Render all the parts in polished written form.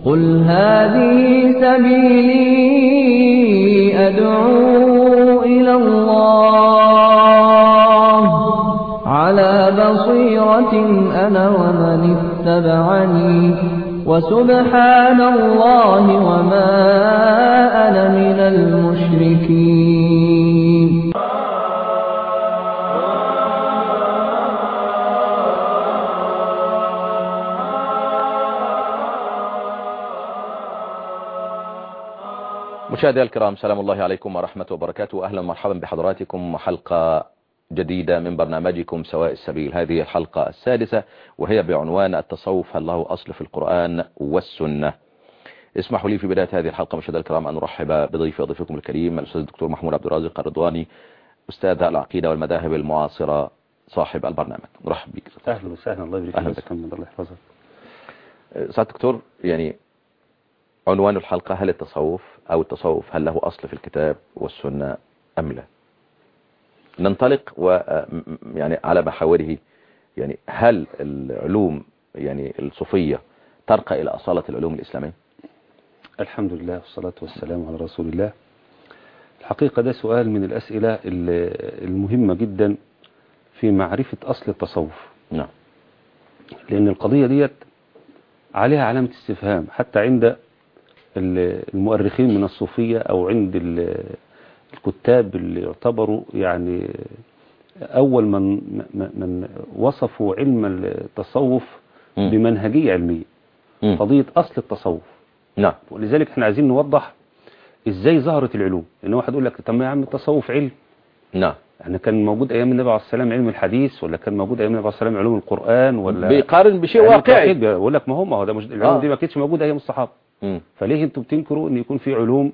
قل هذه سبيلي أدعو إلى الله على بصيرة أنا ومن اتبعني وسبحان الله وما أنا من المشركين. مشاهدينا الكرام، سلام الله عليكم ورحمة وبركاته. أهلا ومرحبا بحضراتكم حلقة جديدة من برنامجكم سواء السبيل. هذه الحلقة السادسة وهي بعنوان التصوف هل له أصل في القرآن والسنة. اسمحوا لي في بداية هذه الحلقة مشاهدينا الكرام أن أرحب بضيفكم الكريم الأستاذ الدكتور محمود عبد الرازق الرضواني، أستاذ العقيدة والمذاهب المعاصرة، صاحب البرنامج. مرحب بك. أهلا وسهلا، الله يبارك فيك. الله يحفظك. سعادة الدكتور، يعني عنوان الحلقة هل التصوف هل له أصل في الكتاب والسنة أم لا؟ ننطلق يعني على محاوره. يعني هل العلوم يعني الصوفية ترقى إلى أصالة العلوم الإسلامية؟ الحمد لله والصلاة والسلام على رسول الله. الحقيقة ده سؤال من الأسئلة المهمة جدا في معرفة أصل التصوف. نعم. لأن القضية ديت عليها علامة استفهام حتى عند المؤرخين من الصوفية أو عند الكتاب اللي يعتبروا يعني أول من وصفوا علم التصوف بمنهجية علمية. قضية أصل التصوف. نعم. ولذلك احنا عايزين نوضح إزاي ظهرت العلوم. إن واحد يقول لك طب ما يا عم التصوف علم. نعم. يعني كان موجود أيام النبي عليه السلام علم الحديث، ولا كان موجود أيام النبي عليه السلام علوم القرآن، ولا بيقارن بشيء واقعي. بيقول لك ما هو ده مش العلوم دي ما كانتش موجودة أيام الصحابة. فليه انتوا بتنكروا ان يكون في علوم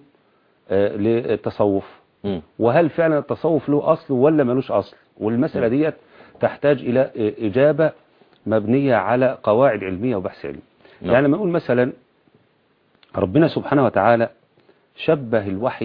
للتصوف؟ وهل فعلا التصوف له اصل ولا ملوش اصل؟ والمسألة ديت تحتاج الى اجابة مبنية على قواعد علمية وبحث علمي. يعني لما نقول مثلا ربنا سبحانه وتعالى شبه الوحي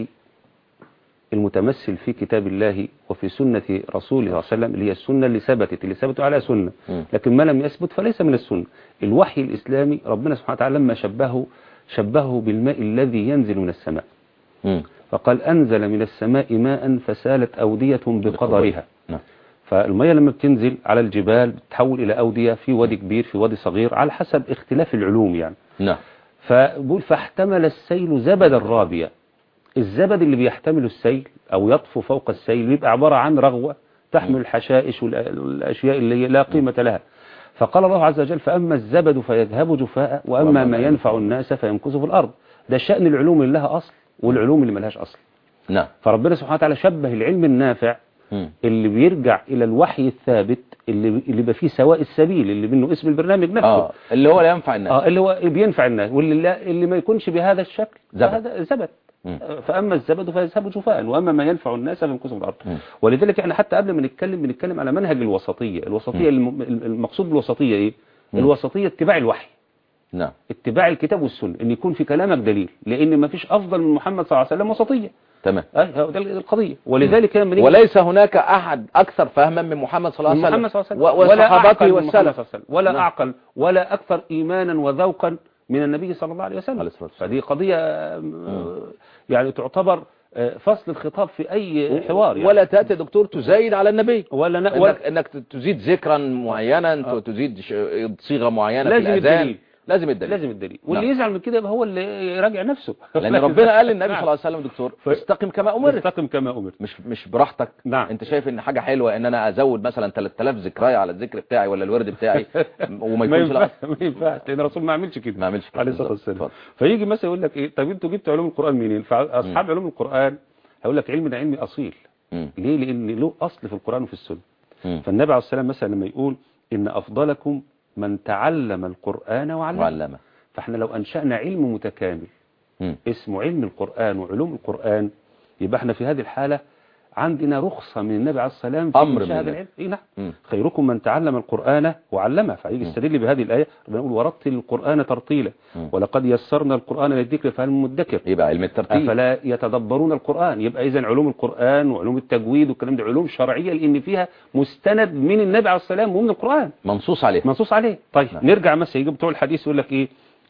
المتمثل في كتاب الله وفي سنة رسوله صلى الله عليه وسلم، اللي هي السنة اللي ثبتوا على سنة، لكن ما لم يثبت فليس من السنة. الوحي الإسلامي ربنا سبحانه وتعالى لما شبهه بالماء الذي ينزل من السماء. فقال أنزل من السماء ماء فسالت أودية بقدرها. فالمية لما بتنزل على الجبال بتتحول إلى أودية في وادي كبير في وادي صغير على حسب اختلاف العلوم يعني. فبقول فاحتمل السيل زبدا رابيا. الزبد اللي بيحتمل السيل أو يطفو فوق السيل بيبقى عبارة عن رغوة تحمل الحشائش والأشياء اللي لا قيمة لها. فقال الله عز وجل فأما الزبد فيذهب جفاء وأما ما ينفع الناس فيمكث في الأرض. ده شأن العلوم اللي لها أصل والعلوم اللي ملهاش أصل. نعم. فربنا سبحانه وتعالى شبه العلم النافع اللي بيرجع إلى الوحي الثابت اللي بقى فيه سواء السبيل اللي منه اسم البرنامج نفسه. اللي هو لا ينفع الناس. اللي هو بينفع الناس واللي ما يكونش بهذا الشكل هذا زبد. فأما الزبد فيذهب جفاء وأما ما ينفع الناس فيمكث في الأرض. ولذلك احنا حتى قبل ما بنتكلم على منهج الوسطية. المقصود بالوسطية ايه؟ الوسطية اتباع الوحي. نعم. اتباع الكتاب والسنة، ان يكون في كلامك دليل، لان ما فيش افضل من محمد صلى الله عليه وسلم وسطية. تمام. ده القضية. ولذلك وليس هناك احد اكثر فهما من محمد صلى الله عليه وسلم وصحابته والسلف، ولا اعقل ولا اكثر ايمانا وذوقا من النبي صلى الله عليه وسلم. فدي قضية يعني تعتبر فصل الخطاب في اي حوار يعني. ولا تأتي دكتور تزايد على النبي ولا انك تزيد ذكرا معينا، تزيد صيغة معينة في الأذان. لازم الدليل. واللي يزعل من كده هو اللي يراجع نفسه. لأن ربنا قال للنبي صلى الله عليه وسلم دكتور استقم كما أمرت. مش براحتك. نعم. انت شايف ان حاجة حلوة ان انا ازود مثلا 3000 ذكرية على الذكر بتاعي ولا الورد بتاعي وما يكونش ما ينفعش لان الرسول ما عملش كده. عليه الصلاة والسلام. فيجي مثلا يقول لك ايه، طب انتوا جبتوا علوم القرآن منين؟ فاصحاب علوم القرآن هيقول لك علمنا علمي اصيل. ليه؟ لان له اصل في القرآن وفي السنة. فالنبي عليه السلام مثلا لما يقول ان افضلكم من تعلم القرآن وعلمه. فاحنا لو أنشأنا علم متكامل اسمه علم القرآن وعلوم القرآن، يبقى احنا في هذه الحالة عندنا رخصة من النبي عليه السلام في مشاهد العلم. نعم. خيركم من تعلم القرآن وعلمه. فيجي يستدل بهذه الآية ربنا يقول ورتل القرآن ترتيلا ولقد يسرنا القرآن للذكر فهل من مدكر. يبقى علم الترتيل. أفلا يتدبرون القرآن. يبقى إذن علوم القرآن وعلوم التجويد والكلام ده علوم شرعية لأن فيها مستند من النبي عليه السلام ومن القرآن منصوص عليه. طيب نرجع مثلا يجي بتوع الحديث يقول لك إيه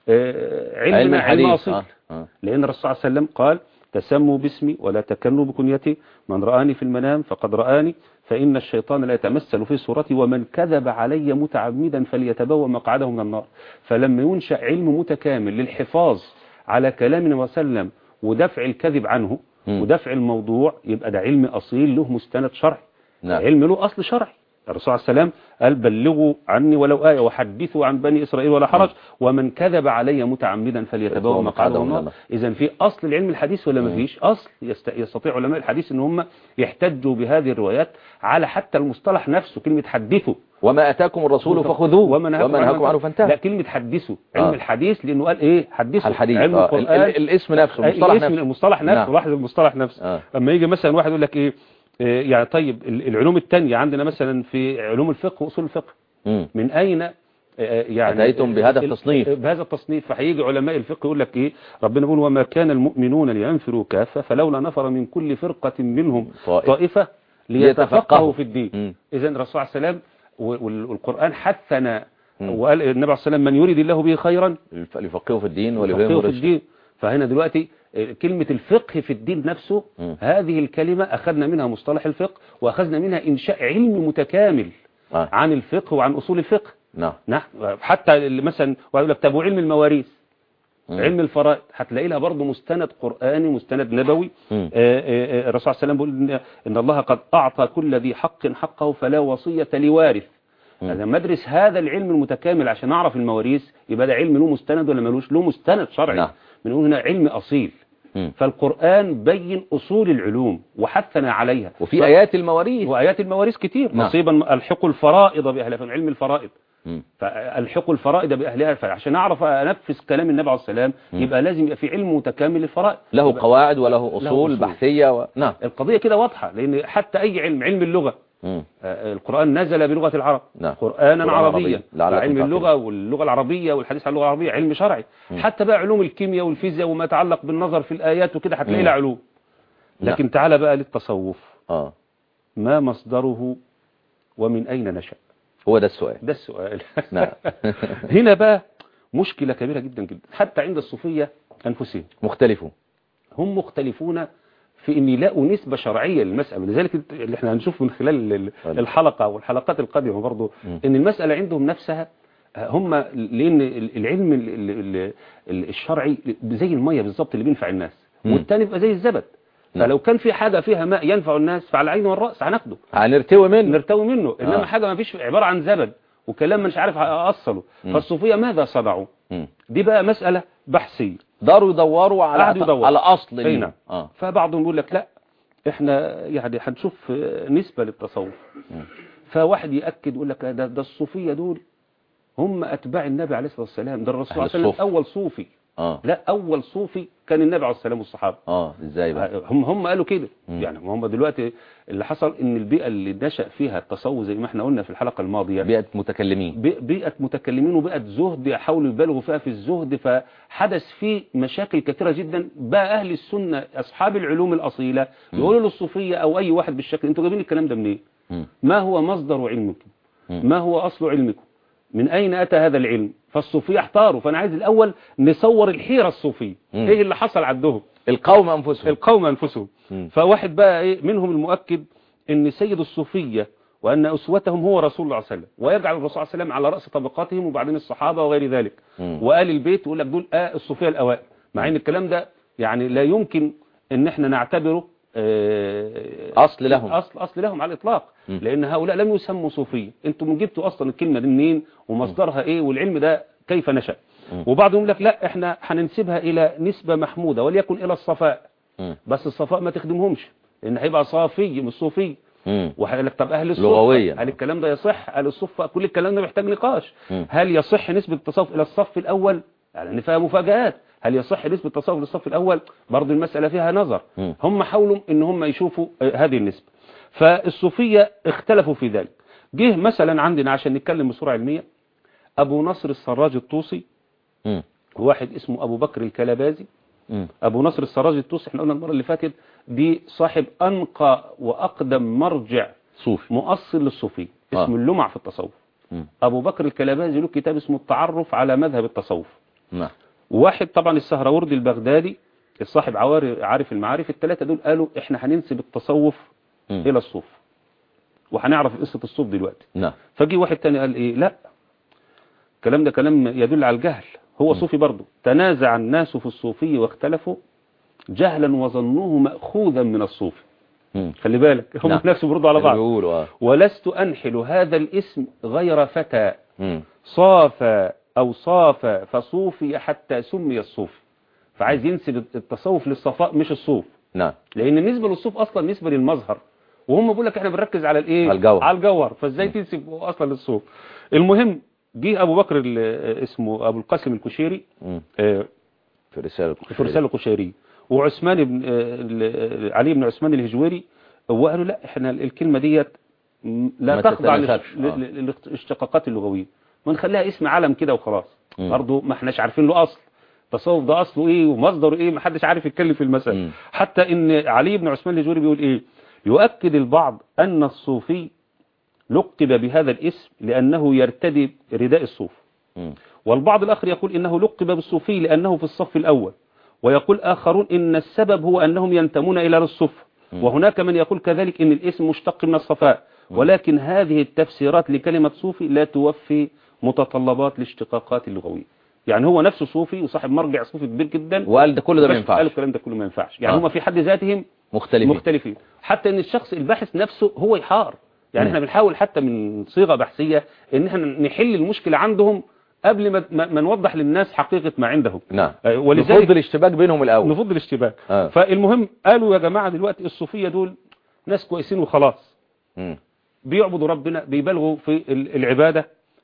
علم أصيل. لأن الرسول صلى الله عليه وسلم قال تسموا باسمي ولا تكنوا بكنيتي، من رآني في المنام فقد رآني، فإن الشيطان لا يتمثل في صورتي، ومن كذب علي متعمدا فليتبوأ مقعده من النار. فلما ينشأ علم متكامل للحفاظ على كلام النبي صلى الله عليه وسلم ودفع الكذب عنه ودفع الموضوع، يبقى ده علم أصيل له مستند شرعي. علم له أصل شرعي. الرسول صلى الله عليه وسلم قال بلغوا عني ولو آية وحدثوا عن بني إسرائيل ولا حرج، ومن كذب علي متعمدا فليتبوأ مقعده من النار. إذا في أصل العلم الحديث ولا ما فيش أصل؟ يستطيع علماء الحديث ان هم يحتجوا بهذه الروايات على حتى المصطلح نفسه، كلمة حدثوا وما أتاكم الرسول فخذوه وما نهاكم عنه فانتهوا. لا، كلمة حدثوا علم الحديث، لأنه قال إيه حدثوا الحديث. علم القرآن الاسم نفسه، المصطلح نفسه. لاحظ المصطلح نفسه. أما يجي مثلا واحد يقول لك إيه يعني طيب العلوم التانية عندنا مثلا في علوم الفقه وأصول الفقه من أين يعني أتيتم بهذا التصنيف؟ بهذا التصنيف. فهيجي علماء الفقه يقول لك إيه، ربنا بيقول وما كان المؤمنون لينفروا كافة فلولا نفر من كل فرقة منهم طائفة ليتفقهوا في الدين. إذن الرسول عليه السلام والقرآن حثنا وقال النبي عليه السلام من يريد الله به خيرا يفقهه في الدين وليفهمه في الدين. فهنا دلوقتي كلمة الفقه في الدين نفسه هذه الكلمة أخذنا منها مصطلح الفقه، وأخذنا منها إنشاء علم متكامل عن الفقه وعن أصول الفقه. نعم. حتى مثلا ويقول لك طب علم المواريث، علم الفرائض، هتلاقي لها برضه مستند قرآني مستند نبوي. الرسول صلى الله عليه وسلم بيقول إن الله قد أعطى كل ذي حق حقه فلا وصية لوارث. لما ادرس هذا العلم المتكامل عشان أعرف المواريث، يبقى ده علم له مستند ولا ملوش؟ له مستند شرعي. بنقول هنا علم أصيل. فالقرآن بين أصول العلوم وحثنا عليها. وفي آيات المواريث، وآيات المواريث كتير. نصيبا الحقوا الفرائض بأهلها، في علم الفرائض. فالحقوا الفرائض بأهلها. فعشان أعرف أنفذ كلام النبي عليه السلام يبقى لازم يبقى في علم متكامل للفرائض، له قواعد وله أصول بحثية نعم. القضية كده واضحة، لأن حتى أي علم اللغة القرآن نزل بلغة العرب قرآنا عربيا. علم اللغة واللغة العربية والحديث عن اللغة العربية علم شرعي. حتى بقى علوم الكيمياء والفيزياء وما يتعلق بالنظر في الآيات وكده هتلاقي لها علوم. لكن تعال بقى للتصوف، ما مصدره ومن أين نشأ؟ هو ده السؤال. ده السؤال. نعم. هنا بقى مشكلة كبيرة جدا جدا، حتى عند الصوفية أنفسهم هم مختلفون في أن يلاقوا نسبة شرعية للمسألة. لذلك اللي احنا هنشوف من خلال الحلقة والحلقات القادمة برضو أن المسألة عندهم نفسها هم، لأن العلم الشرعي زي المية بالظبط اللي بينفع الناس، والتاني بقى زي الزبد. فلو كان في حاجة فيها ماء ينفع الناس فعلى العين والرأس هناخده، هنرتوي منه. إنما حاجة ما فيش، عبارة عن زبد وكلام مش عارف أصله. فالصوفية ماذا صنعوا؟ دي بقى مسألة بحثية. داروا يدوروا على أصل. نعم. فبعضهم يقول لك لا احنا يعني هنشوف نسبة للتصوف. فواحد يأكد يقول لك ده الصوفية دول هم أتباع النبي عليه الصلاة والسلام. ده الرسول عليه الصلاة والسلام أول صوفي. لا، أول صوفي كان النبي عليه السلام والصحابة. ازاي بقى؟ هم قالوا كده. يعني هم دلوقتي اللي حصل ان البيئة اللي نشأ فيها التصوف زي ما احنا قلنا في الحلقة الماضية بيئة متكلمين وبيئة زهد يحاولوا يبالغوا فيها في الزهد، فحدث فيه مشاكل كثيرة جدا. بقى أهل السنة أصحاب العلوم الأصيلة يقولوا للصوفية أو أي واحد بالشكل انتوا جايبين الكلام ده منين؟ ما هو مصدر علمكم؟ ما هو أصل علمكم؟ من أين أتى هذا العلم؟ فالصوفية احتاروا. فأنا عايز الأول نصور الحيرة الصوفية إيه اللي حصل عندهم. القوم أنفسهم. فواحد بقى إيه منهم المؤكد أن سيد الصوفية وأن أسوتهم هو رسول الله صلى الله عليه وسلم، ويجعل الرسول صلى الله عليه وسلم على رأس طبقاتهم وبعدين الصحابة وغير ذلك. وآل البيت يقول لك دول الصوفية الأوائل، مع أن الكلام ده يعني لا يمكن أن احنا نعتبره أصل لهم على الإطلاق. لأن هؤلاء لم يسموا صوفية. انتم جبتوا أصلا الكلمة دي منين ومصدرها إيه والعلم ده كيف نشأ؟ وبعضهم يقول لك لا احنا هننسبها إلى نسبة محمودة وليكن إلى الصفاء. بس الصفاء ما تخدمهمش لأن هيبقى صافي مش صوفي. وهيقول لك طب أهل الصفة هل الكلام ده يصح؟ أهل الصفة كل الكلام ده محتاج نقاش. هل يصح نسبة التصوف إلى الصف الأول؟ يعني فيها مفاجآت. هل يصح نسبة التصوف للصف الأول؟ برضو المسألة فيها نظر. هم حاولوا إن هم يشوفوا هذه النسبة. فالصوفية اختلفوا في ذلك. جه مثلا عندنا عشان نتكلم بصورة علمية أبو نصر السراج الطوسي، واحد اسمه أبو بكر الكلبازي. أبو نصر السراج الطوسي احنا قلنا المرة اللي فاتت دي صاحب أنقى وأقدم مرجع صوفي مؤصل للصوفية اسمه اللمع في التصوف. أبو بكر الكلبازي له كتاب اسمه التعرف على مذهب التصوف. نعم. واحد طبعا السهروردي البغدادي الصاحب عارف المعارف، الثلاثة دول قالوا احنا هننسب التصوف الى الصوف وهنعرف قصة الصوف دلوقتي. نعم. فجي واحد تاني قال ايه، لا الكلام ده كلام يدل على الجهل، هو صوفي برضه. تنازع الناس في الصوفي واختلفوا جهلا وظنوه مأخوذا من الصوفي. خلي بالك هم نفسه برضه على بعض. ولست أنحل هذا الاسم غير فتى صاف أو صاف فصوفي حتى سمي الصوفي. فعايز ينسب التصوف للصفاء مش الصوف. نعم. لأن النسبة للصوف أصلا نسبة للمظهر، وهم بيقول لك احنا بنركز على الايه، على الجوهر، فازاي تنسب اصلا للصوف. المهم جه ابو بكر اسمه ابو القاسم الكشيري في رسالة القشيري وعثمان بن علي بن عثمان الهجويري، وقالوا لا احنا الكلمة ديت لا تخضع للاشتقاقات اللغوية، ونخليها اسم علم كده وخلاص. برضه ما احناش عارفين له اصل، التصوف ده اصله ايه ومصدره ايه، ما حدش عارف يتكلم في المسألة. حتى ان علي بن عثمان الهجويري بيقول ايه، يؤكد البعض ان الصوفي لقب بهذا الاسم لانه يرتدي رداء الصوف، والبعض الاخر يقول انه لقب بالصوفي لانه في الصف الاول، ويقول آخرون إن السبب هو أنهم ينتمون إلى الصوف، وهناك من يقول كذلك إن الاسم مشتق من الصفاء، ولكن هذه التفسيرات لكلمة صوفي لا توفي متطلبات الاشتقاقات اللغوية. يعني هو نفسه صوفي وصاحب مرجع صوفي كبير جدا، وقال ده كله ده ما ينفعش، قال الكلام ده كله ما ينفعش. يعني هم في حد ذاتهم مختلفين، حتى إن الشخص الباحث نفسه هو يحار. يعني احنا بنحاول حتى من صيغة بحثية إن احنا نحل المشكلة عندهم قبل ما نوضح للناس حقيقة ما عندهم. نعم. ولذلك نفضل الاشتباك بينهم الأول، نفضل الاشتباك. فالمهم قالوا يا جماعة دلوقتي الصوفية دول ناس كويسين وخلاص، بيعبدوا ربنا، بيبالغوا في العبادة،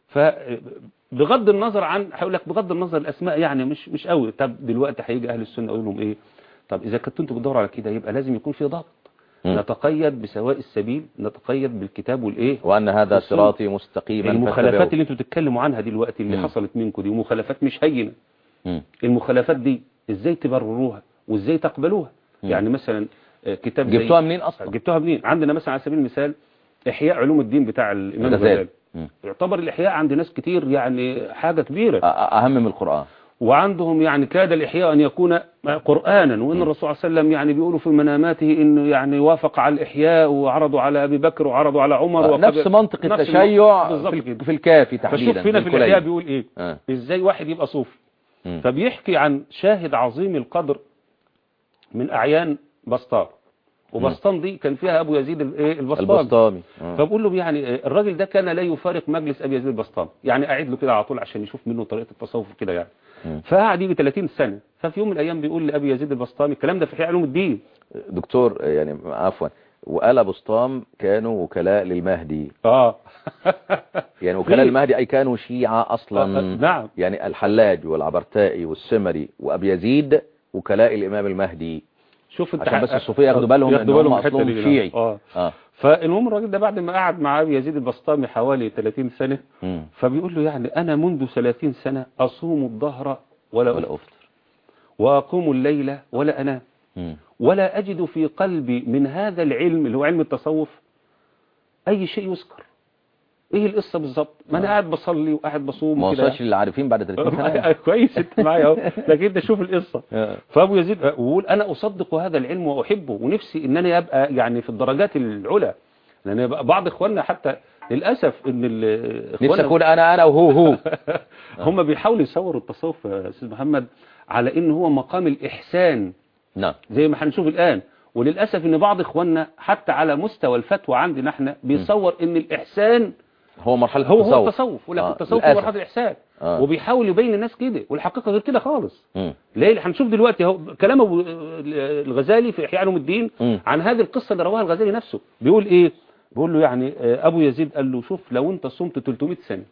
فبغض النظر عن، هقول لك بغض النظر الأسماء يعني مش قوي. طب دلوقتي هيجي أهل السنة يقول لهم إيه، طب إذا كنتوا بتدوروا على كده يبقى لازم يكون في ضابط، نتقيد بسواء السبيل، نتقيد بالكتاب والايه، وان هذا صراطي مستقيما. المخالفات اللي انتوا بتتكلموا عنها دلوقتي اللي حصلت منكم دي مخالفات مش هينه. المخالفات دي ازاي تبرروها وازاي تقبلوها؟ يعني مثلا كتاب جبتوها منين اصلا؟ جبتوها منين؟ عندنا مثلا على سبيل المثال احياء علوم الدين بتاع الامام الغزالي، يعتبر الاحياء عند ناس كتير يعني حاجه كبيره، اهم من القران. وعندهم يعني كاد الإحياء أن يكون قرآنا، وإن الرسول صلى الله عليه وسلم يعني بيقولوا في مناماته إنه يعني وافق على الإحياء، وعرضوا على أبي بكر وعرضوا على عمر، نفس منطق التشيع في الكافي تحديدا. فشوف هنا في الإحياء بيقول إيه، إزاي واحد يبقى صوفي. فبيحكي عن شاهد عظيم القدر من أعيان بسطام، وبسطام دي كان فيها أبو يزيد البسطامي. فبقول له يعني الراجل ده كان لا يفارق مجلس أبي يزيد البسطامي، يعني أعيد له كده على طول عشان يشوف منه طريقة التصوف كده يعني. فقعد يجي 30 سنة، ففي يوم من الأيام بيقول لأبي يزيد البسطامي، الكلام ده في إحياء علوم الدين. دكتور يعني عفوا، وآل بسطام كانوا وكلاء للمهدي. يعني وكلاء المهدي أي كانوا شيعة أصلا. نعم. يعني الحلاج والعبرتائي والسمري وأبي يزيد وكلاء الإمام المهدي. شوف عشان بس الصوفية ياخدوا بالهم ان هم اصلهم شيعي. فالمهم الراجل ده بعد ما قعد مع ابي يزيد البسطامي حوالي 30 سنة، فبيقول له يعني انا منذ 30 سنة اصوم الظهر ولا افطر، واقوم الليل ولا انام، ولا اجد في قلبي من هذا العلم اللي هو علم التصوف اي شيء يذكر. ايه القصه بالظبط؟ ما انا قاعد بصلي وقاعد بصوم ما وصلش اللي عارفين بعد 30 سنه. كويس انت معايا اهو، لكن انت شوف القصه. فابو يزيد يقول انا اصدق هذا العلم واحبه، ونفسي ان انا ابقى يعني في الدرجات العلى، لان بعض اخواننا حتى للاسف ان نفسي اكون انا وهو هم بيحاولوا يصوروا التصوف يا استاذ محمد على ان هو مقام الاحسان. نعم. زي ما هنشوف الان، وللاسف ان بعض اخواننا حتى على مستوى الفتوى عندنا احنا بيصور ان الاحسان هو مرحلة هو التصوف، ولكن التصوف هو مرحلة الإحسان. وبيحاول يبين للناس كده، والحقيقة غير كده خالص. ليه؟ هنشوف دلوقتي اهو كلام الغزالي في إحياء علوم الدين عن هذه القصة اللي رواها الغزالي نفسه. بيقول إيه؟ بيقول له يعني أبو يزيد قال له شوف لو أنت صمت 300 سنة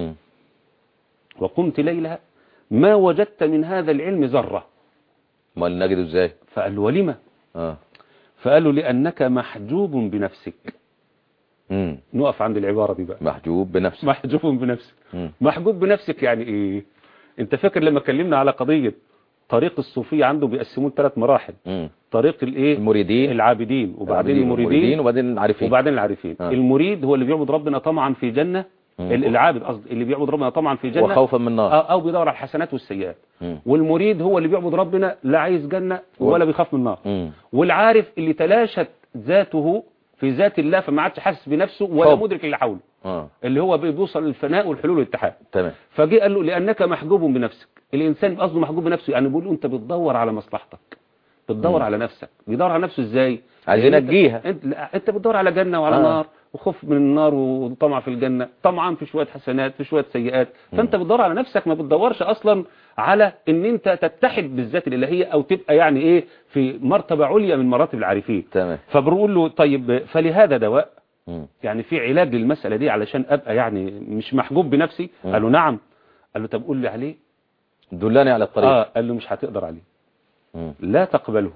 وقمت ليلها ما وجدت من هذا العلم ذرة. ما نجده إزاي؟ فقال له ولما؟ فقال له لأنك محجوب بنفسك. نقف عند العبارة دي بقى، محجوب بنفسك. محجوب بنفسك. محجوب بنفسك يعني ايه؟ انت فاكر لما اتكلمنا على قضية طريق الصوفية عنده بيقسموه ل3 مراحل، طريق الايه؟ المريدين، العابدين، وبعدين المريدين، وبعدين العارفين. المريد هو اللي بيعبد ربنا طمعا في جنة العابد قصدي اللي بيعبد ربنا طبعا في الجنة وخوفا من النار، او بيدور على الحسنات والسيئات. والمريد هو اللي بيعبد ربنا لا عايز جنة ولا بيخاف من النار. والعارف اللي تلاشت ذاته في ذات الله فما عادش حاسس بنفسه ولا مدرك اللي حوله، اللي هو بيوصل للفناء والحلول والاتحاد. تمام. فجاء قال له لانك محجوب بنفسك. الانسان قصده محجوب بنفسه، يعني بيقول له انت بتدور على مصلحتك، بتدور على نفسك. بيدور على نفسه ازاي؟ عايز ينجيها. انت بتدور على جنة وعلى نار، وخوف من النار وطمع في الجنة، طمعان في شوية حسنات في شوية سيئات. فانت بتدور على نفسك، ما بتدورش اصلا على ان انت تتحد بالذات الالهية او تبقى يعني ايه في مرتبة عليا من مراتب العارفين. تمام. فبنقول له طيب فلهذا دواء، يعني في علاج للمسألة دي علشان ابقى يعني مش محجوب بنفسي؟ قال له نعم. قال له طب قول لي عليه، دلني على الطريق. قال له مش هتقدر عليه، لا تقبله،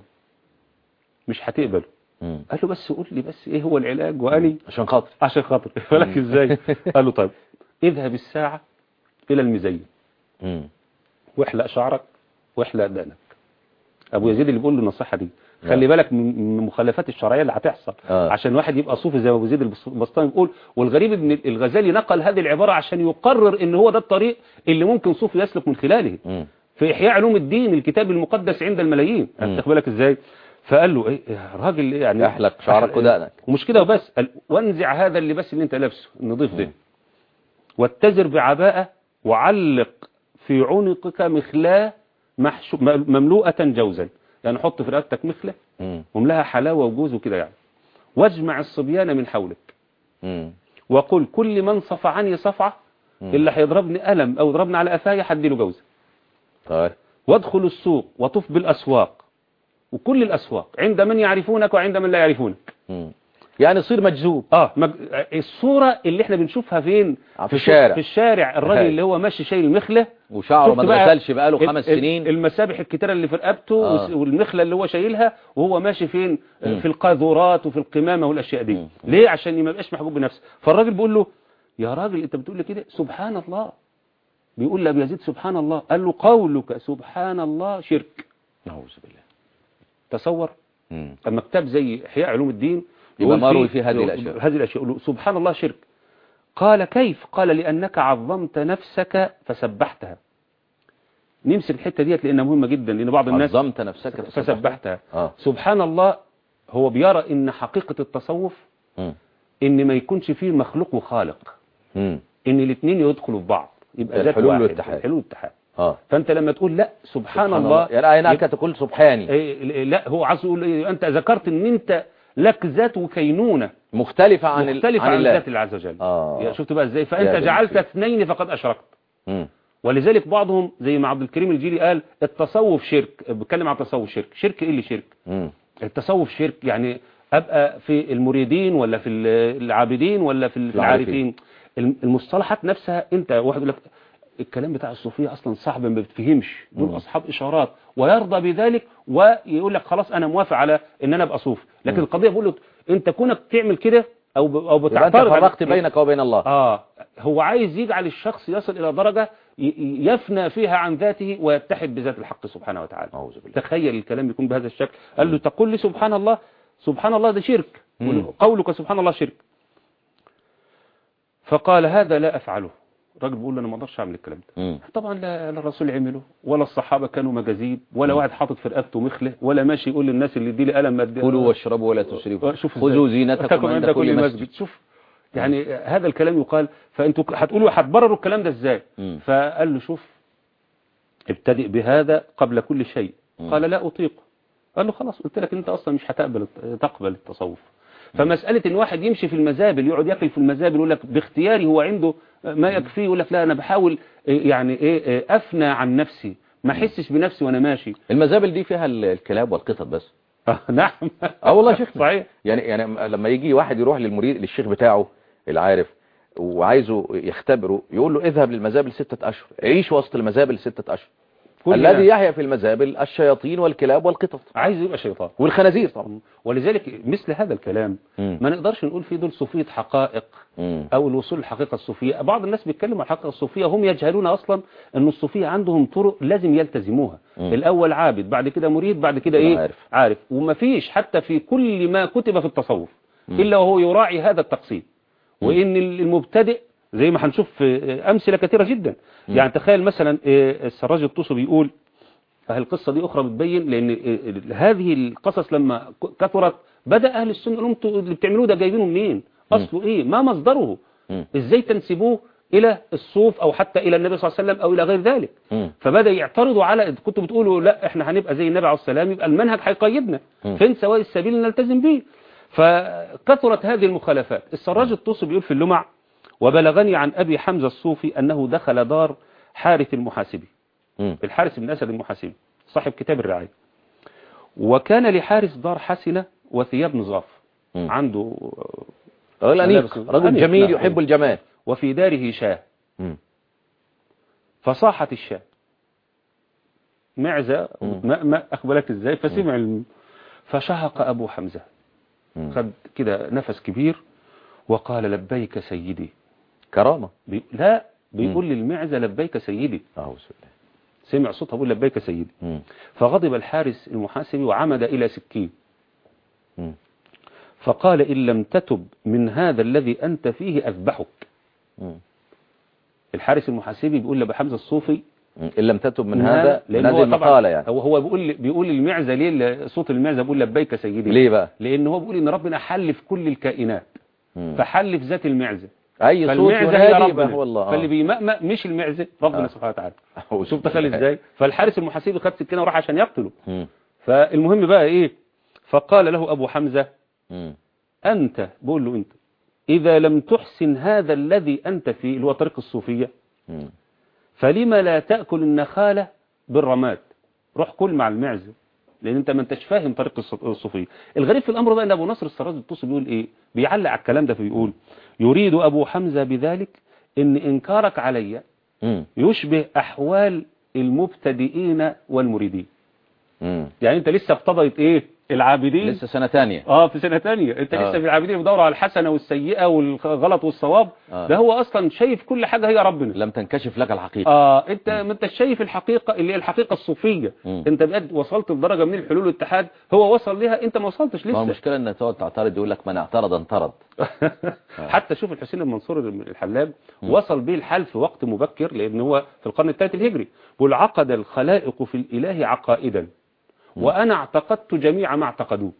مش هتقبله. قال له بس قول لي بس ايه هو العلاج؟ وقال لي عشان خاطر فلك ازاي؟ قال له طيب اذهب الساعة الى المزين واحلق شعرك واحلق دقنك. ابو يزيد اللي بيقول له النصيحة دي خلي بالك من المخالفات الشرعية اللي هتحصل عشان واحد يبقى صوفي زي ابو يزيد البسطامي بيقول. والغريب ان الغزالي نقل هذه العبارة عشان يقرر ان هو ده الطريق اللي ممكن صوفي يسلك من خلاله في إحياء علوم الدين، الكتاب المقدس عند الملايين. تاخد بالك ازاي؟ فقال له ايه يا راجل يعني احلق شعرك ودقنك، ومش كده وبس، وانزع هذا اللباس اللي انت لابسه النظيف ده، واتزر بعباءة وعلق في عنقك مخلاة مملوءة جوزا، يعني حط في رقبتك مخلة وملاها حلاوة وجوز وكده يعني، واجمع الصبيان من حولك وقل كل من صفعني صفعة اللي هيضربني قلم او يضربني على قفايا هديله جوزة. طيب. وادخل السوق وطف بالاسواق، وكل الأسواق عند من يعرفونك وعند من لا يعرفونك. يعني صير مجذوب. الصورة اللي احنا بنشوفها فين؟ في الشارع. في الشارع الراجل اللي هو ماشي شايل المخلة وشعره ما اتغسلش بقاله 5 سنين، المسابح الكتيرة اللي في رقبته والمخلة اللي هو شايلها وهو ماشي فين؟ في القاذورات وفي القمامة والأشياء دي. ليه؟ عشان ما يبقاش محجوب بنفسه. فالراجل بيقول له يا راجل انت بتقول لي كده؟ سبحان الله. بيقول لأبي يزيد سبحان الله. قال له قولك سبحان الله شرك. نعوذ بالله. تصور اما كتاب زي إحياء علوم الدين يبقى مروي في هذه الأشياء يقول سبحان الله شرك. قال كيف؟ قال لأنك عظمت نفسك فسبحتها. نمسك الحتة ديت لأنها مهمة جدا، لأن بعض الناس عظمت نفسك فسبحتها. سبحان الله هو بيرى إن حقيقة التصوف إن ما يكونش فيه مخلوق وخالق، إن الاثنين يدخلوا في بعض، يبقى ذات الحلول والاتحاد. الحلول والاتحاد. فانت لما تقول لا سبحان الله يعني هناك تقول سبحاني. لا هو عايز يقول انت ذكرت ان انت لك ذات وكينونة مختلفة عن ذات الله عز وجل. شفت بقى ازاي؟ فانت جعلت اثنين فقد اشركت. ولذلك بعضهم زي ما عبد الكريم الجيلي قال التصوف شرك، بيتكلم عن التصوف شرك ايه اللي شرك؟ التصوف شرك يعني ابقى في المريدين ولا في العابدين ولا في العارفين. المصطلحات نفسها انت واحد يقول لك الكلام بتاع الصوفية أصلا صعب ما بتفهمش، دول أصحاب إشارات ويرضى بذلك ويقول لك خلاص أنا موافق على إن أنا أبقى صوفي. لكن القضية بقول له أنت كونك تعمل كده أو بتعترض فرقت بينك وبين الله. هو عايز يجعل الشخص يصل إلى درجة يفنى فيها عن ذاته ويتحد بذات الحق سبحانه وتعالى. تخيل الكلام يكون بهذا الشكل. قال له تقول لي سبحان الله، سبحان الله ده شرك، قولك سبحان الله شرك. فقال هذا لا أفعله. الراجل بيقول له انا ما اقدرش اعمل الكلام ده. طبعا لا الرسول عمله ولا الصحابه كانوا مجازيب ولا واحد حاطط في رقبته مخله ولا ماشي يقول للناس اللي دي لي قلم كلوا واشربوا ولا تسرفوا خذوا زينتكم عند كل مسجد. شوف يعني هذا الكلام يقال، فانتوا هتقولوا هتبرروا الكلام ده ازاي؟ فقال له شوف ابتدئ بهذا قبل كل شيء. قال لا اطيق. قال له خلاص قلت لك انت اصلا مش تقبل التصوف. فمسألة ان واحد يمشي في المزابل يقعد ياكل في المزابل يقول لك باختياري هو عنده ما يكفيه، يقول لك لا انا بحاول يعني ايه افنى عن نفسي ما احسش بنفسي وانا ماشي. المزابل دي فيها الكلاب والقطط بس. نعم. والله شيخ صحيح. يعني لما يجي واحد يروح للشيخ بتاعه العارف وعايزه يختبره يقول له اذهب للمزابل 6 أشهر، عيش وسط المزابل 6 أشهر. الذي يحيا في المزابل الشياطين والكلاب والقطط. عايز يبقى شيطان والخنازير طبعا. ولذلك مثل هذا الكلام ما نقدرش نقول فيه دول صوفية حقائق او الوصول للحقيقة الصوفية. بعض الناس بيتكلموا عن الحقيقة الصوفية هم يجهلون اصلا ان الصوفية عندهم طرق لازم يلتزموها. الاول عابد، بعد كده مريد، بعد كده ايه عارف. وما فيش حتى في كل ما كتب في التصوف الا وهو يراعي هذا التقسيم، وان المبتدئ زي ما هنشوف أمثلة كثيرة جدا. يعني تخيل مثلا السراج الطوسي بيقول، القصة دي أخرى بتبين، لأن هذه القصص لما كثرت بدأ أهل السنة يقولوا انتوا اللي بتعملوه ده جايبينه منين؟ أصله إيه؟ ما مصدره؟ إزاي تنسبوه إلى الصوف أو حتى إلى النبي صلى الله عليه وسلم أو إلى غير ذلك؟ فبدأ يعترضوا على، كنتوا بتقولوا لا إحنا هنبقى زي النبي عليه السلام، يبقى المنهج هيقيدنا، فين سواء السبيل اللي نلتزم به؟ فكثرت هذه المخالفات. السراج الطوسي بيقول في اللمع: وبلغني عن أبي حمزة الصوفي أنه دخل دار حارث المحاسبي، الحارث بن أسد المحاسبي صاحب كتاب الرعاية، وكان لحارث دار حسنة وثياب نظاف، عنده رجل جميل يحب الجمال، وفي داره شاه، فصاحت الشاه معزة ما أخبرك إزاي، فسمع فشهق أبو حمزة، خد كده نفس كبير وقال: لبيك سيدي. كرامة. لا، بيقول للمعزة: لبيك سيدي. سمع صوتها بيقول: لبيك سيدي. فغضب الحارس المحاسبي وعمد إلى سكين، فقال: إن لم تتب من هذا الذي أنت فيه أذبحك. الحارس المحاسبي بيقول لأبو حمزة الصوفي: إن لم تتب من هذا، من هذه المقالة يعني. هو بيقول للمعزة، ليه صوت المعزة بيقول لبيك سيدي؟ ليه بقى؟ لأن هو بيقول إن ربنا حل في كل الكائنات، فحل في ذات المعزة، أي صوت ينادي يبقى هو الله. فاللي بيمأمأ مش المعزة، ربنا سبحانه وتعالى. شوف تخيل ازاي. فالحارس المحاسبي خد سكينة وراح عشان يقتله. فالمهم بقى ايه، فقال له أبو حمزة: أنت، بقول له أنت، إذا لم تحسن هذا الذي أنت فيه، اللي هو طريق الصوفية، فلما لا تأكل النخالة بالرماد؟ روح كل مع المعزة، لأن أنت ما انتش فاهم طريق الصوفية. الغريب في الأمر بقى أن أبو نصر السراج الطوسي بيقول إيه، بيعلق على الكلام ده، فبيقول: يريد أبو حمزة بذلك إن إنكارك علي يشبه أحوال المبتدئين والمريدين. يعني أنت لسه في طبقة إيه؟ العابدين، لسه سنة تانية. في سنة تانية. انت لسه في العابدين بيدوروا على الحسنة والسيئة والغلط والصواب. ده هو اصلا شايف كل حاجة هي ربنا، لم تنكشف لك الحقيقة. انت ما انت شايف الحقيقة اللي هي الحقيقة الصوفية. انت بجد وصلت لدرجة من الحلول والاتحاد، هو وصل لها، انت ما وصلتش لسه. المشكلة ان تقعد تعترض، يقول لك من اعترض انطرد. حتى شوف الحسين المنصور الحلاج وصل به الحال في وقت مبكر، لان هو في القرن الثالث الهجري، والعقد الخلائق في الإله عقائدا وأنا اعتقدت جميع ما اعتقدوه.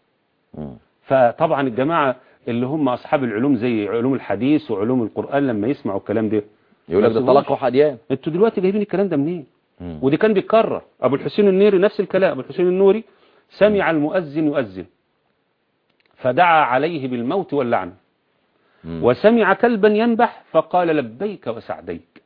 فطبعا الجماعة اللي هم أصحاب العلوم زي علوم الحديث وعلوم القرآن لما يسمعوا الكلام ده يقول لك ده تلقوا حديان، انتوا دلوقتي جايبين الكلام ده منين؟ ودي كان بيتكرر. أبو الحسين النوري نفس الكلام. أبو الحسين النوري سمع المؤذن يؤذن فدعا عليه بالموت واللعنة، وسمع كلبا ينبح فقال: لبيك وسعديك.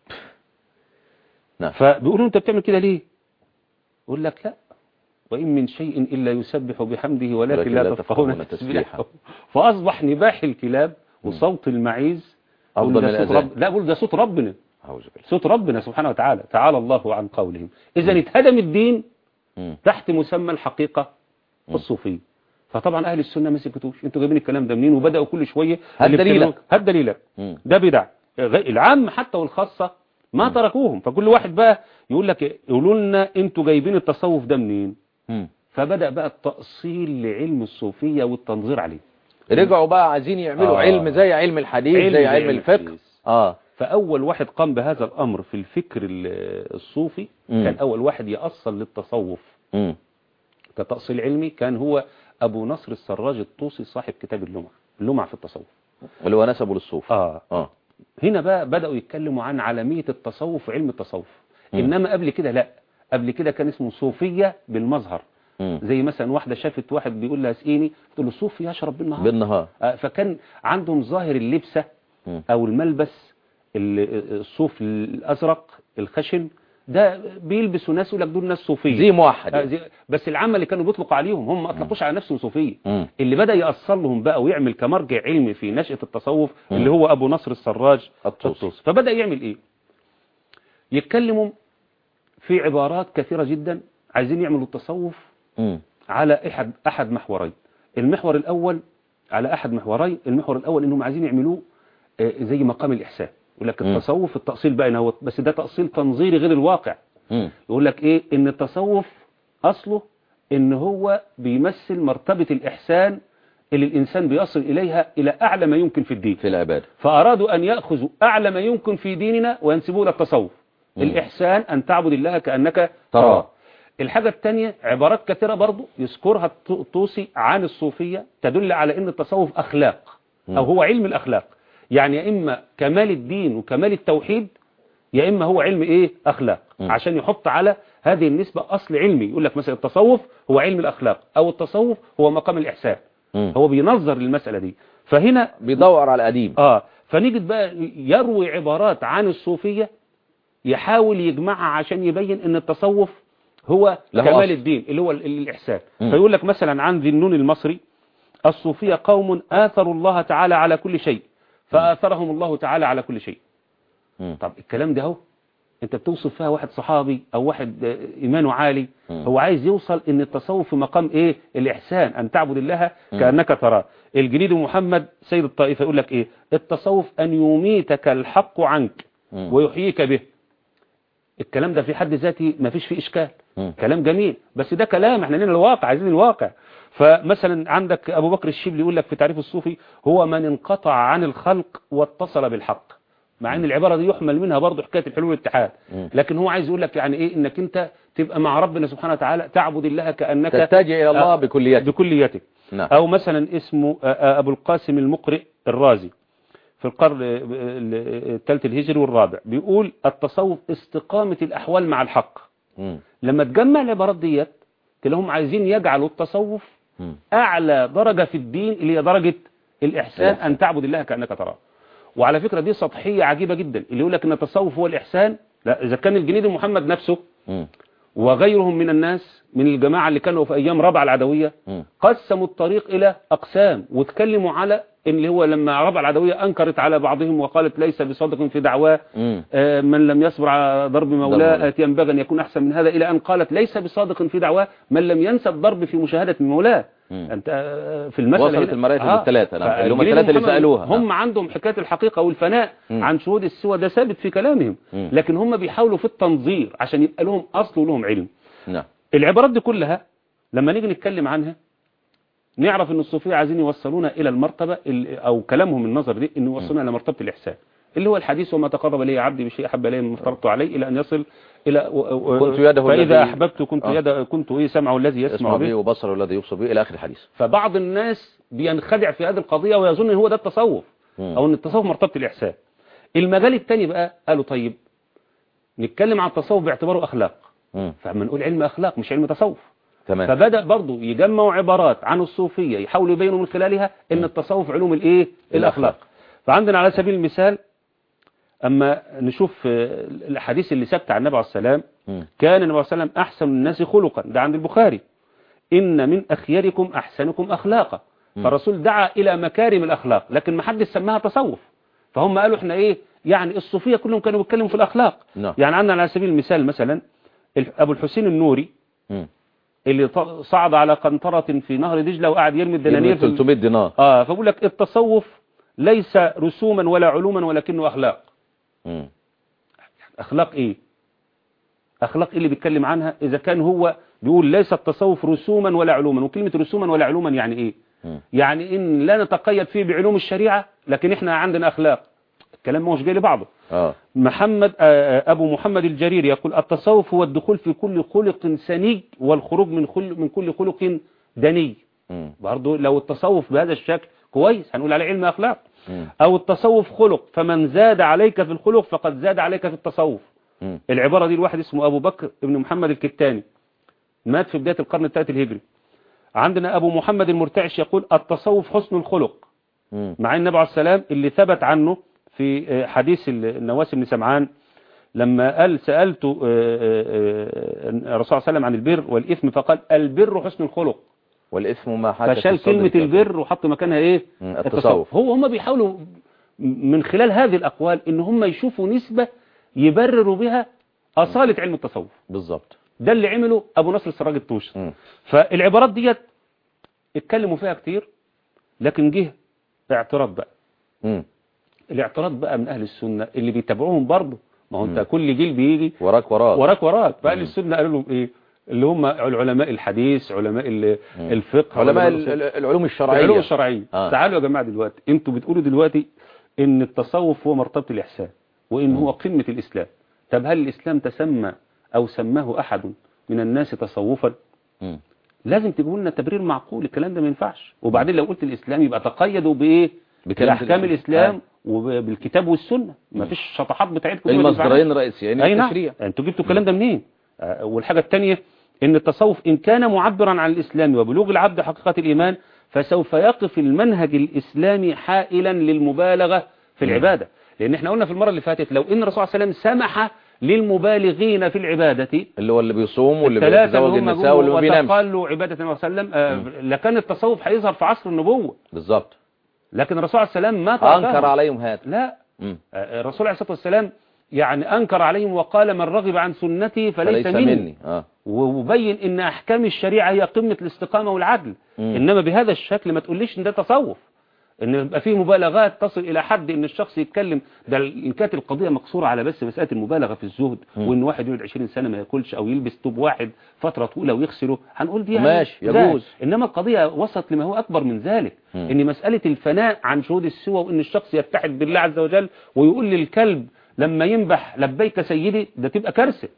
فبيقولوا انت بتعمل كده ليه؟ يقول لك: لا، وإن من شيء إلا يسبح بحمده ولكن لا تفقهون تسبيحه. فأصبح نباح الكلاب وصوت المعيز أفضل من الأذان. لا، بقول ده صوت ربنا، صوت ربنا سبحانه وتعالى، تعالى الله عن قولهم. إذا اتهدم الدين تحت مسمى الحقيقة الصوفية. فطبعا أهل السنة ما سكتوش، انتوا جايبين الكلام ده منين؟ وبدأوا كل شوية هات دليلك ده بدع. العام حتى والخاصة ما تركوهم، فكل واحد بقى يقول لك يقولوا لنا انتوا جايبين التصوف ده منين؟ فبدأ بقى التأصيل لعلم الصوفية والتنظير عليه. رجعوا بقى عايزين يعملوا علم زي علم الحديث، زي علم الفقه. فأول واحد قام بهذا الأمر في الفكر الصوفي كان أول واحد يأصل للتصوف كتأصيل علمي، كان هو أبو نصر السراج الطوسي صاحب كتاب اللمع في التصوف، اللي هو نسبه للصوف. هنا بقى بدأوا يتكلموا عن عالمية التصوف وعلم التصوف. إنما قبل كده لا، قبل كده كان اسمه صوفية بالمظهر. زي مثلا واحدة شافت واحد بيقول لها اسقيني، تقول له صوفي يشرب بالنهار. فكان عندهم ظاهر اللبسة أو الملبس الصوف الأزرق الخشن ده بيلبسوا ناس يقول لك دول ناس صوفيه زي موحد. بس العامه اللي كانوا بيطلق عليهم هم ما اطلقوش على نفسهم صوفيه. اللي بدا يأصل لهم بقى ويعمل كمرجع علمي في نشأة التصوف اللي هو ابو نصر السراج الطوسي. فبدا يعمل ايه؟ يتكلموا في عبارات كثيره جدا، عايزين يعملوا التصوف على احد محورين. المحور الاول على احد محورين، المحور الاول انهم عايزين يعملوه زي مقام الاحسان. يقول لك التصوف التأصيل بقى هو، بس ده تأصيل تنظيري غير الواقع. يقول لك ايه؟ ان التصوف اصله ان هو بيمثل مرتبة الاحسان اللي الإنسان بيصل إليها إلى أعلى ما يمكن في الدين في العبادة. فأرادوا أن يأخذوا أعلى ما يمكن في ديننا وينسبوه إلى التصوف. الإحسان أن تعبد الله كأنك تراه. الحاجة الثانية عبارات كثيرة برضو يذكرها الطوسي عن الصوفية تدل على أن التصوف أخلاق أو هو علم الأخلاق. يعني يا إما كمال الدين وكمال التوحيد يا إما هو علم إيه أخلاق. عشان يحط على هذه النسبة أصل علمي يقول لك مثلا التصوف هو علم الأخلاق أو التصوف هو مقام الإحسان. هو بينظر للمسألة دي فهنا بيدور على القديم. فنجد بقى يروي عبارات عن الصوفية يحاول يجمعها عشان يبين ان التصوف هو كمال الدين اللي هو الإحسان. فيقول لك مثلا عن ذي النون المصري الصوفية قوم آثروا الله تعالى على كل شيء فآثرهم الله تعالى على كل شيء. طب الكلام ده هو انت بتوصف فيها واحد صحابي او واحد ايمانه عالي هو عايز يوصل ان التصوف في مقام ايه الإحسان ان تعبد الله كأنك تراه. الجنيد محمد سيد الطائفة يقول لك ايه التصوف ان يميتك الحق عنك ويحييك به. الكلام ده في حد ذاته ما فيش فيه إشكال كلام جميل بس ده كلام احنا لنا الواقع عايزين الواقع. فمثلا عندك أبو بكر الشبلي يقول لك في تعريف الصوفي هو من انقطع عن الخلق واتصل بالحق. مع ان العبارة دي يحمل منها برضه حكاية الحلول والاتحاد لكن هو عايز يقول لك يعني ايه انك انت تبقى مع ربنا سبحانه وتعالى تعبد الله كأنك تتجه إلى الله بكليتك. نعم. أو مثلا اسمه أبو القاسم المقرئ الرازي في القرن الثالث الهجري والرابع بيقول التصوف استقامة الأحوال مع الحق. لما تجمع العبارات ديت تلاقيهم عايزين يجعلوا التصوف أعلى درجة في الدين اللي هي درجة الإحسان أن تعبد الله كأنك تراه. وعلى فكرة دي سطحية عجيبة جدا اللي يقول لك أن التصوف هو الإحسان. لا إذا كان الجنيد محمد نفسه وغيرهم من الناس من الجماعة اللي كانوا في أيام ربع العدوية قسموا الطريق إلى أقسام واتكلموا على اللي هو لما ربع العدوية أنكرت على بعضهم وقالت ليس بصادق في دعواه من لم يصبر على ضرب مولاه ينبغي أن يكون أحسن من هذا إلى أن قالت ليس بصادق في دعواه من لم ينسى الضرب في مشاهدة مولاه. أنت في المسألة وصلت المراتب الثلاثة اللي هم الثلاثة اللي سألوها هم عندهم حكاية الحقيقة والفناء عن شهود السوى ده ثابت في كلامهم لكن هم بيحاولوا في التنظير عشان يبقى لهم أصل ولهم علم. العبارات دي كلها لما نيجي نتكلم عنها نعرف ان الصوفية عايزين يوصلونا الى المرتبة او كلامهم النظر دي ان يوصلونا الى مرتبة الإحسان اللي هو الحديث وما تقرب لي عبدي بشيء احب الي مما افترضت عليه الى ان يصل الى كنت يده فاذا احببت كنت سمعه الذي يسمع به وبصره الذي يبصر به الى اخر الحديث. فبعض الناس بينخدع في هذه القضية ويظن ان هو ده التصوف او ان التصوف مرتبة الإحسان. المجال الثاني بقى قالوا طيب نتكلم عن التصوف باعتباره اخلاق فما نقول علم اخلاق مش علم تصوف. تمام. فبدأ برضو يجمعوا عبارات عن الصوفية يحاولوا يبينوا من خلالها ان التصوف علوم الايه الاخلاق. فعندنا على سبيل المثال اما نشوف الحديث اللي ثبت عن النبي عليه السلام كان النبي عليه السلام احسن الناس خلقا ده عند البخاري ان من اخيركم احسنكم اخلاقا. فالرسول دعا الى مكارم الاخلاق لكن ما حدش سماها تصوف. فهم قالوا احنا ايه يعني الصوفية كلهم كانوا بيتكلموا في الاخلاق. يعني عندنا على سبيل المثال مثلا ابو الحسين النوري اللي صعد على قنطرة في نهر دجلة وقعد يرمي الدنانير 300 دينار. فبقول لك التصوف ليس رسوما ولا علوما ولكنه أخلاق. أخلاق إيه؟ أخلاق إيه اللي بيتكلم عنها إذا كان هو بيقول ليس التصوف رسوما ولا علوما. وكلمة رسوما ولا علوما يعني إيه؟ يعني إن لا نتقيد فيه بعلوم الشريعة لكن إحنا عندنا أخلاق. الكلام مش جاي لبعضه. محمد أبو محمد الجريري يقول التصوف هو الدخول في كل خلق سني والخروج من كل خلق دني. برضه لو التصوف بهذا الشكل كويس هنقول عليه علم أخلاق. أو التصوف خلق فمن زاد عليك في الخلق فقد زاد عليك في التصوف. العبارة دي الواحد اسمه أبو بكر ابن محمد الكتاني مات في بداية القرن الثالث الهجري. عندنا أبو محمد المرتعش يقول التصوف حسن الخلق. مع النبي عليه السلام اللي ثبت عنه في حديث النواس بن سمعان لما قال سألت الرسول صلى الله عليه وسلم عن البر والإثم فقال البر حسن الخلق والإثم ما حاجة فشال كلمة البر وحط مكانها إيه التصوف. هم بيحاولوا من خلال هذه الأقوال إن هم يشوفوا نسبة يبرروا بها أصالة علم التصوف. بالضبط ده اللي عمله أبو نصر السراج الطوشي. فالعبارات ديت اتكلموا فيها كتير لكن جه اعتراض بقى. الاعتراض بقى من أهل السنة اللي بيتابعوهم برضه. ما هو انت كل جيل بيجي وراك فأهل السنة قالوا لهم ايه اللي هم العلماء الحديث، علماء الفقه، علماء العلوم الشرعية. العلوم الشرعية. تعالوا يا جماعة دلوقتي، انتوا بتقولوا دلوقتي ان التصوف هو مرتبة الإحسان وان هو قمة الإسلام. طب هل الإسلام تسمى أو سماه أحد من الناس تصوفا؟ لازم تقول لنا تبرير معقول، الكلام ده ما ينفعش. وبعدين لو قلت الإسلام يبقى تقيدوا بإيه؟ بأحكام الإسلام وبالكتاب والسنة. ما فيش شطحات بتاعتكم، المصدرين الرئيسيين للتشريع. انتوا جبتوا الكلام ده منين؟ والحاجة الثانية ان التصوف ان كان معبرا عن الإسلام وبلوغ العبد حقيقة الإيمان فسوف يقف المنهج الإسلامي حائلا للمبالغة في العبادة. لأن احنا قلنا في المرة اللي فاتت لو ان الرسول صلى الله عليه وسلم سمح للمبالغين في العبادة، اللي هو اللي بيصوم واللي بيتزوج النساء واللي ما بينامش، وتقالوا عبادة النبي صلى الله عليه وسلم، لكان التصوف هيظهر في عصر النبوة بالظبط. لكن الرسول عليه السلام ما أنكر عليهم هذا. لا، الرسول عليه الصلاة والسلام يعني أنكر عليهم وقال من رغب عن سنتي فليس مني. وبين ان احكام الشريعة هي قمة الاستقامة والعدل. انما بهذا الشكل ما تقوليش ان ده تصوف، ان يبقى فيه مبالغات تصل الى حد ان الشخص يتكلم. ده ان كانت القضية مقصورة على بس مسألة المبالغة في الزهد، وان واحد يقعد 20 سنة ما ياكلش او يلبس طوب واحد فترة طويلة ويخسره، هنقول دي يعني ماشي يجوز. انما القضية وصلت لما هو اكبر من ذلك، ان مسألة الفناء عن شهود السوى، وان الشخص يتحد بالله عز وجل ويقول للكلب لما ينبح لبيك سيدي، ده تبقى كارثة.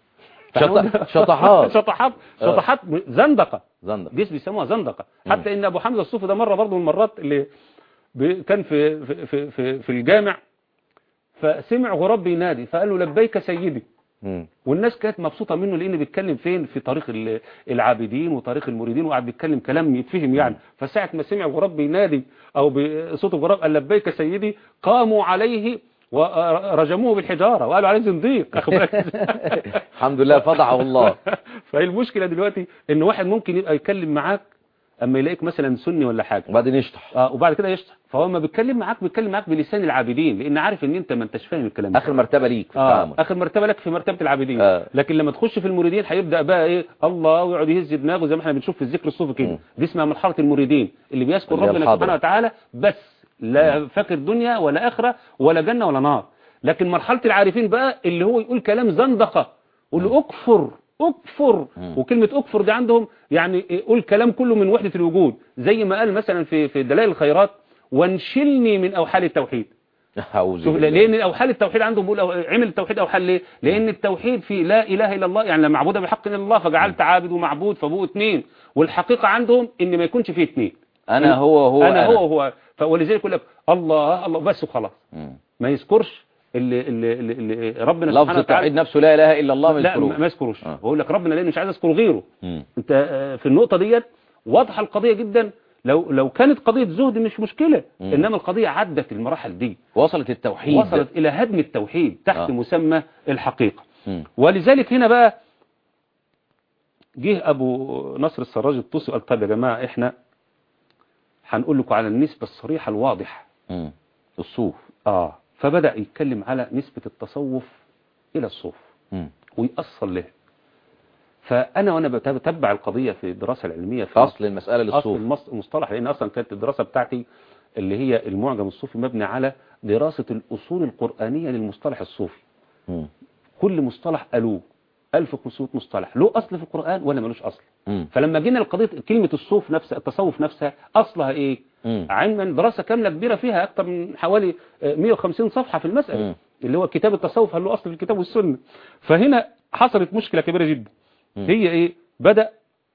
شطحات زندقة دي بيسموها زندقة. حتى ان ابو حمزة الصوفي ده مرة برضه من المرات اللي كان في الجامع، فسمع غراب بينادي فقال له لبيك سيدي. والناس كانت مبسوطة منه لان بيتكلم فين؟ في طريق العابدين وطريق المريدين، وقعد بيتكلم كلام يتفهم يعني. فساعة ما سمع غراب بينادي او بصوت غراب قال لبيك سيدي، قاموا عليه ورجموه بالحجارة وقالوا عليه زنديق. الحمد لله فضحه الله. فهي المشكلة دلوقتي ان واحد ممكن يبقى يتكلم معاك اما يلاقيك مثلا سني ولا حاجة وبعدين يشطح، وبعد كده يشطح. فهو ما بيتكلم معاك بلسان العابدين، لان عارف ان انت ما انتش فاهم الكلام ده. اخر مرتبة ليك في التعامل، اخر مرتبة لك في مرتبة العابدين. لكن لما تخش في المريدين هيبدأ بقى ايه؟ الله، ويقعد يهز دماغه زي ما احنا بنشوف في الذكر الصوفي كده. دي اسمها مرحلة المريدين اللي بيذكر ربنا سبحانه وتعالى بس، لا فاكر دنيا ولا اخرة ولا جنة ولا نار. لكن مرحلة العارفين بقى اللي هو يقول كلام زندقة، يقول له اكفر. وكلمة اكفر دي عندهم يعني يقول كلام كله من وحدة الوجود، زي ما قال مثلا في دلائل الخيرات وانشلني من اوحال التوحيد. لان اوحال التوحيد عندهم بيقول عمل التوحيد اوحال ليه؟ لان التوحيد في لا اله الا الله، يعني لا معبود بحق الا الله، فجعلت عابد ومعبود فبقوا اثنين. والحقيقة عندهم ان ما يكونش فيه اثنين، انا هو ولذلك يقول لك الله بس وخلاص، ما يذكرش اللي ربنا سبحانه وتعالى. لفظ التوحيد نفسه لا اله الا الله ما يذكروش. بقول لك ربنا لانه مش عايز اذكر غيره. انت في النقطة ديت واضحة القضية جدا. لو كانت قضية زهد مش مشكلة، انما القضية عدت المراحل دي، وصلت الى هدم التوحيد تحت مسمى الحقيقة. ولذلك هنا بقى جه ابو نصر السراج الطوسي قال طيب يا جماعة احنا هنقول لكم على النسبة الصريحة الواضحة الصوف. فبدأ يتكلم على نسبة التصوف إلى الصوف ويأصل له. وأنا بتبع القضية في الدراسة العلمية في أصل المسألة للصوف، أصل المصطلح، لأن أصلا كانت الدراسة بتاعتي اللي هي المعجم الصوفي مبني على دراسة الأصول القرآنية للمصطلح الصوفي. كل مصطلح قالوه 1500 مصطلح له أصل في القرآن ولا ملوش أصل. فلما جينا القضية كلمة الصوف نفسها، التصوف نفسها أصلها إيه؟ عملا دراسة كاملة كبيرة فيها أكثر من حوالي 150 صفحة في المسألة، اللي هو كتاب التصوف هل له أصل في الكتاب والسنة. فهنا حصلت مشكلة كبيرة جدا. هي إيه؟ بدأ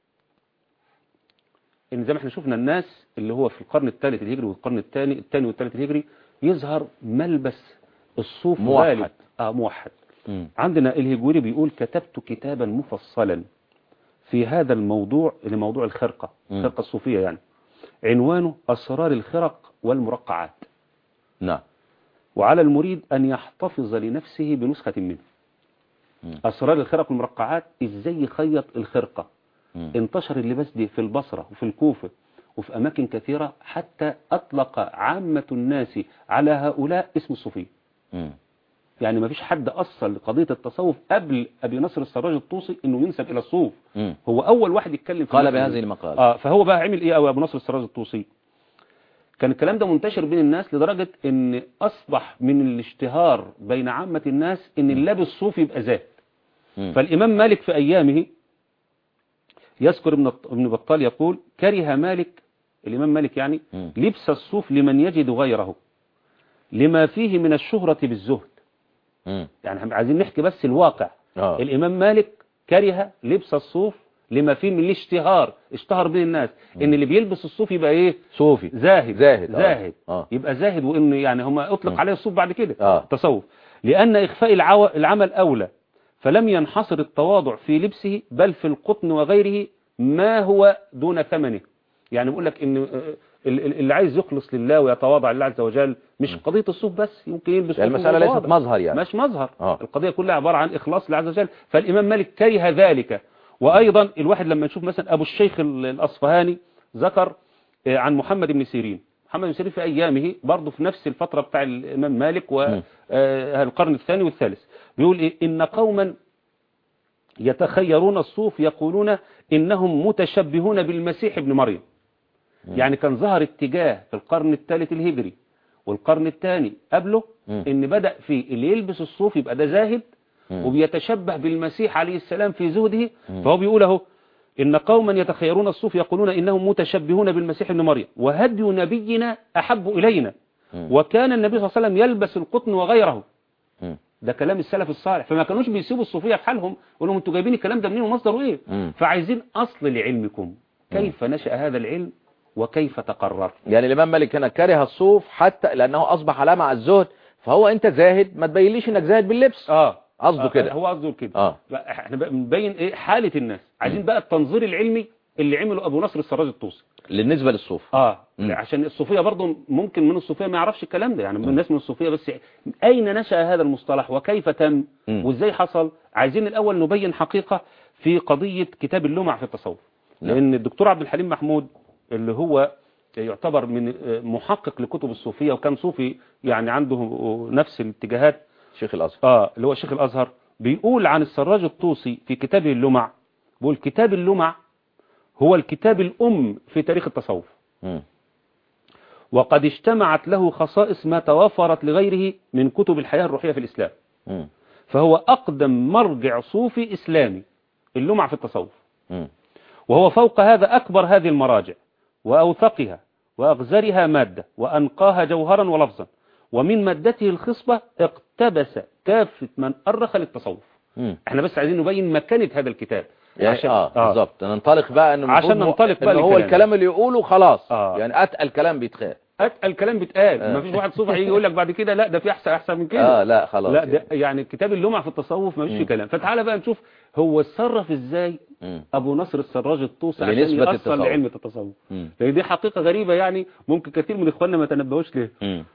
إن زي ما احنا شفنا الناس اللي هو في القرن الثالث الهجري والقرن الثاني والثالث الهجري يظهر ملبس الصوف موحد. موحد. عندنا الهجوري بيقول كتبت كتابا مفصلا في هذا الموضوع، لموضوع الخرقة، الخرقة الصوفية يعني، عنوانه أسرار الخرق والمرقعات. نعم. وعلى المريد أن يحتفظ لنفسه بنسخة منه. أسرار الخرق والمرقعات، إزاي يخيط الخرقة. انتشر اللباس دي في البصرة وفي الكوفة وفي أماكن كثيرة، حتى أطلق عامة الناس على هؤلاء اسم الصوفية. يعني ما فيش حد أصل لقضية التصوف قبل أبي نصر السراج الطوسي إنه ينسب إلى الصوف. هو أول واحد يتكلم قال بهذه المقالة. فهو بقى عمل إيه أبو نصر السراج الطوسي؟ كان الكلام ده منتشر بين الناس لدرجة إن أصبح من الاشتهار بين عامة الناس إن اللبس الصوفي يبقى زاد. فالإمام مالك في أيامه يذكر ابن بطال يقول كره مالك، الإمام مالك يعني، لبس الصوف لمن يجد غيره لما فيه من الشهرة بالزهد. يعني عايزين نحكي بس الواقع. الإمام مالك كره لبس الصوف لما فيه من الاشتهار، اشتهر بين الناس ان اللي بيلبس الصوف يبقى ايه؟ صوفي، زاهد. يبقى زاهد، وان يعني هم اطلق عليه الصوف بعد كده تصوف، لان اخفاء العمل اولى، فلم ينحصر التواضع في لبسه بل في القطن وغيره ما هو دون ثمنه. يعني بيقول لك ان اللي عايز يخلص لله ويتواضع لله عز وجل مش قضية الصوف بس، يمكن يلبس يعني المسألة ليست مظهر، يعني مش مظهر. القضية كلها عبارة عن إخلاص لله عز وجل. فالإمام مالك كره ذلك. وأيضا الواحد لما يشوف مثلا أبو الشيخ الأصفهاني ذكر عن محمد بن سيرين. محمد بن سيرين في أيامه برضه في نفس الفترة بتاع الإمام مالك والقرن الثاني والثالث، بيقول إيه؟ إن قوما يتخيرون الصوف يقولون إنهم متشبهون بالمسيح ابن مريم. يعني كان ظهر اتجاه في القرن الثالث الهجري والقرن الثاني قبله ان بدأ في اللي يلبس الصوف يبقى ده زاهد وبيتشبه بالمسيح عليه السلام في زهده. فهو بيقول اهو ان قوما يتخيرون الصوف يقولون انهم متشبهون بالمسيح ابن مريم وهدي نبينا احب الينا وكان النبي صلى الله عليه وسلم يلبس القطن وغيره. ده كلام السلف الصالح. فما كانوش بيسيبوا الصوفيه في حالهم يقولوا لهم انتوا جايبين الكلام ده منين ومصدره ايه؟ فعايزين اصل لعلمكم، كيف نشأ هذا العلم وكيف تقرر. يعني الإمام مالك هنا كره الصوف حتى لأنه أصبح علامة على الزهد، فهو أنت زاهد ما تبينليش إنك زاهد باللبس. قصده كده. هو قصده كده. احنا بنبين ايه حالة الناس. عايزين بقى التنظير العلمي اللي عمله أبو نصر السراج الطوسي بالنسبة للصوف. عشان الصوفية برضه ممكن من الصوفية ما يعرفش الكلام ده، يعني من الناس من الصوفية بس أين نشأ هذا المصطلح وكيف تم وإزاي حصل. عايزين الأول نبين حقيقة في قضية كتاب اللمع في التصوف. لأن الدكتور عبد الحليم محمود اللي هو يعتبر من محقق لكتب الصوفية وكان صوفي يعني عنده نفس الاتجاهات، شيخ الأزهر اللي هو شيخ الأزهر، بيقول عن السراج الطوسي في كتابه اللمع، بيقول كتاب اللمع هو الكتاب الأم في تاريخ التصوف. وقد اجتمعت له خصائص ما توافرت لغيره من كتب الحياة الروحية في الإسلام. فهو أقدم مرجع صوفي إسلامي اللمع في التصوف. وهو فوق هذا أكبر هذه المراجع وأوثقها وأغزرها مادة وأنقاها جوهرا ولفظا، ومن مادته الخصبة اقتبس كافة من أرخ للتصوف. احنا بس عايزين نبين مكانة هذا الكتاب يعني بالظبط ننطلق بقى انه عشان ننطلق بقى هو الكلام اللي يقوله خلاص. يعني اتقل كلام بيتقال، اتقل بيتقال. ما فيش واحد صوفي هيجي يقول لك بعد كده لا ده في احسن من كده. لا خلاص. لا ده يعني كتاب اللمع في التصوف ما فيش فيه كلام. فتعالى بقى نشوف هو اتصرف ازاي ابو نصر السراج الطوسي عشان يوصل لعلم التصوف. لان دي حقيقة غريبة يعني ممكن كثير من اخواننا ما تنبهوش ليه.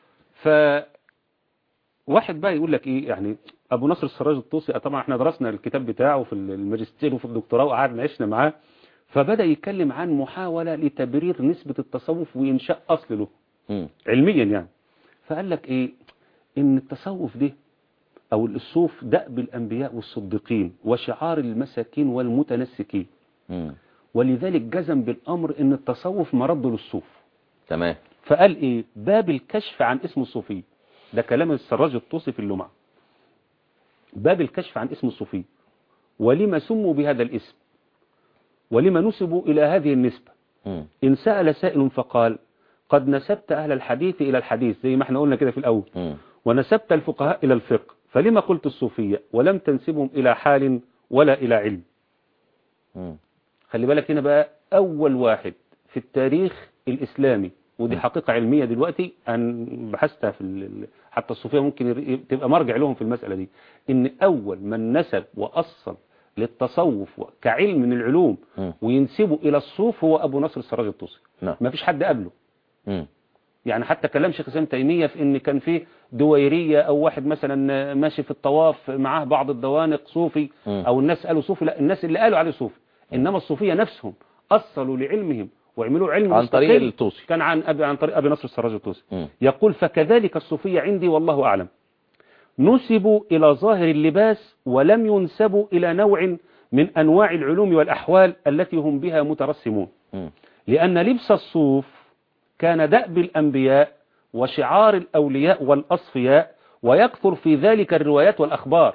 واحد بقى يقول لك ايه يعني ابو نصر السراج الطوسي، طبعا احنا درسنا الكتاب بتاعه في الماجستير وفي الدكتوراه وقعدنا عشنا معاه، فبدأ يتكلم عن محاولة لتبرير نسبة التصوف وإنشاء أصل له علميا يعني. فقال لك ايه ان التصوف ده او الصوف دأب الانبياء والصديقين وشعار المساكين والمتنسكين، ولذلك جزم بالامر ان التصوف مرد للصوف. تمام. فقال ايه باب الكشف عن اسم الصوفي، ده كلام السراج الطوسي في اللمع، باب الكشف عن اسم الصوفي ولما سموا بهذا الاسم ولما نسبوا إلى هذه النسبة. إن سأل سائل فقال قد نسبت أهل الحديث إلى الحديث زي ما احنا قلنا كده في الأول، ونسبت الفقهاء إلى الفقه، فلما قلت الصوفية ولم تنسبهم إلى حال ولا إلى علم. خلي بالك هنا بقى أول واحد في التاريخ الإسلامي، ودي حقيقة علمية دلوقتي أن بحثتها في حتى الصوفية ممكن تبقى مرجع لهم في المسألة دي، إن أول من نسب وأصل للتصوف كعلم من العلوم وينسبوا إلى الصوف هو أبو نصر السراج الطوسي. ما فيش حد قبله. يعني حتى كلام شيخ الإسلام تيمية في إن كان فيه دويرية أو واحد مثلا ماشي في الطواف معاه بعض الدوانق صوفي أو الناس قالوا صوفي، لا الناس اللي قالوا عليه صوفي، إنما الصوفية نفسهم أصلوا لعلمهم وعملوا علم عن طريق الطوسي، كان عن طريق أبي نصر السراج الطوسي. يقول فكذلك الصوفية عندي والله أعلم نسبوا إلى ظاهر اللباس ولم ينسبوا إلى نوع من أنواع العلوم والأحوال التي هم بها مترسمون، لأن لبس الصوف كان دأب الأنبياء وشعار الأولياء والأصفياء، ويكثر في ذلك الروايات والأخبار.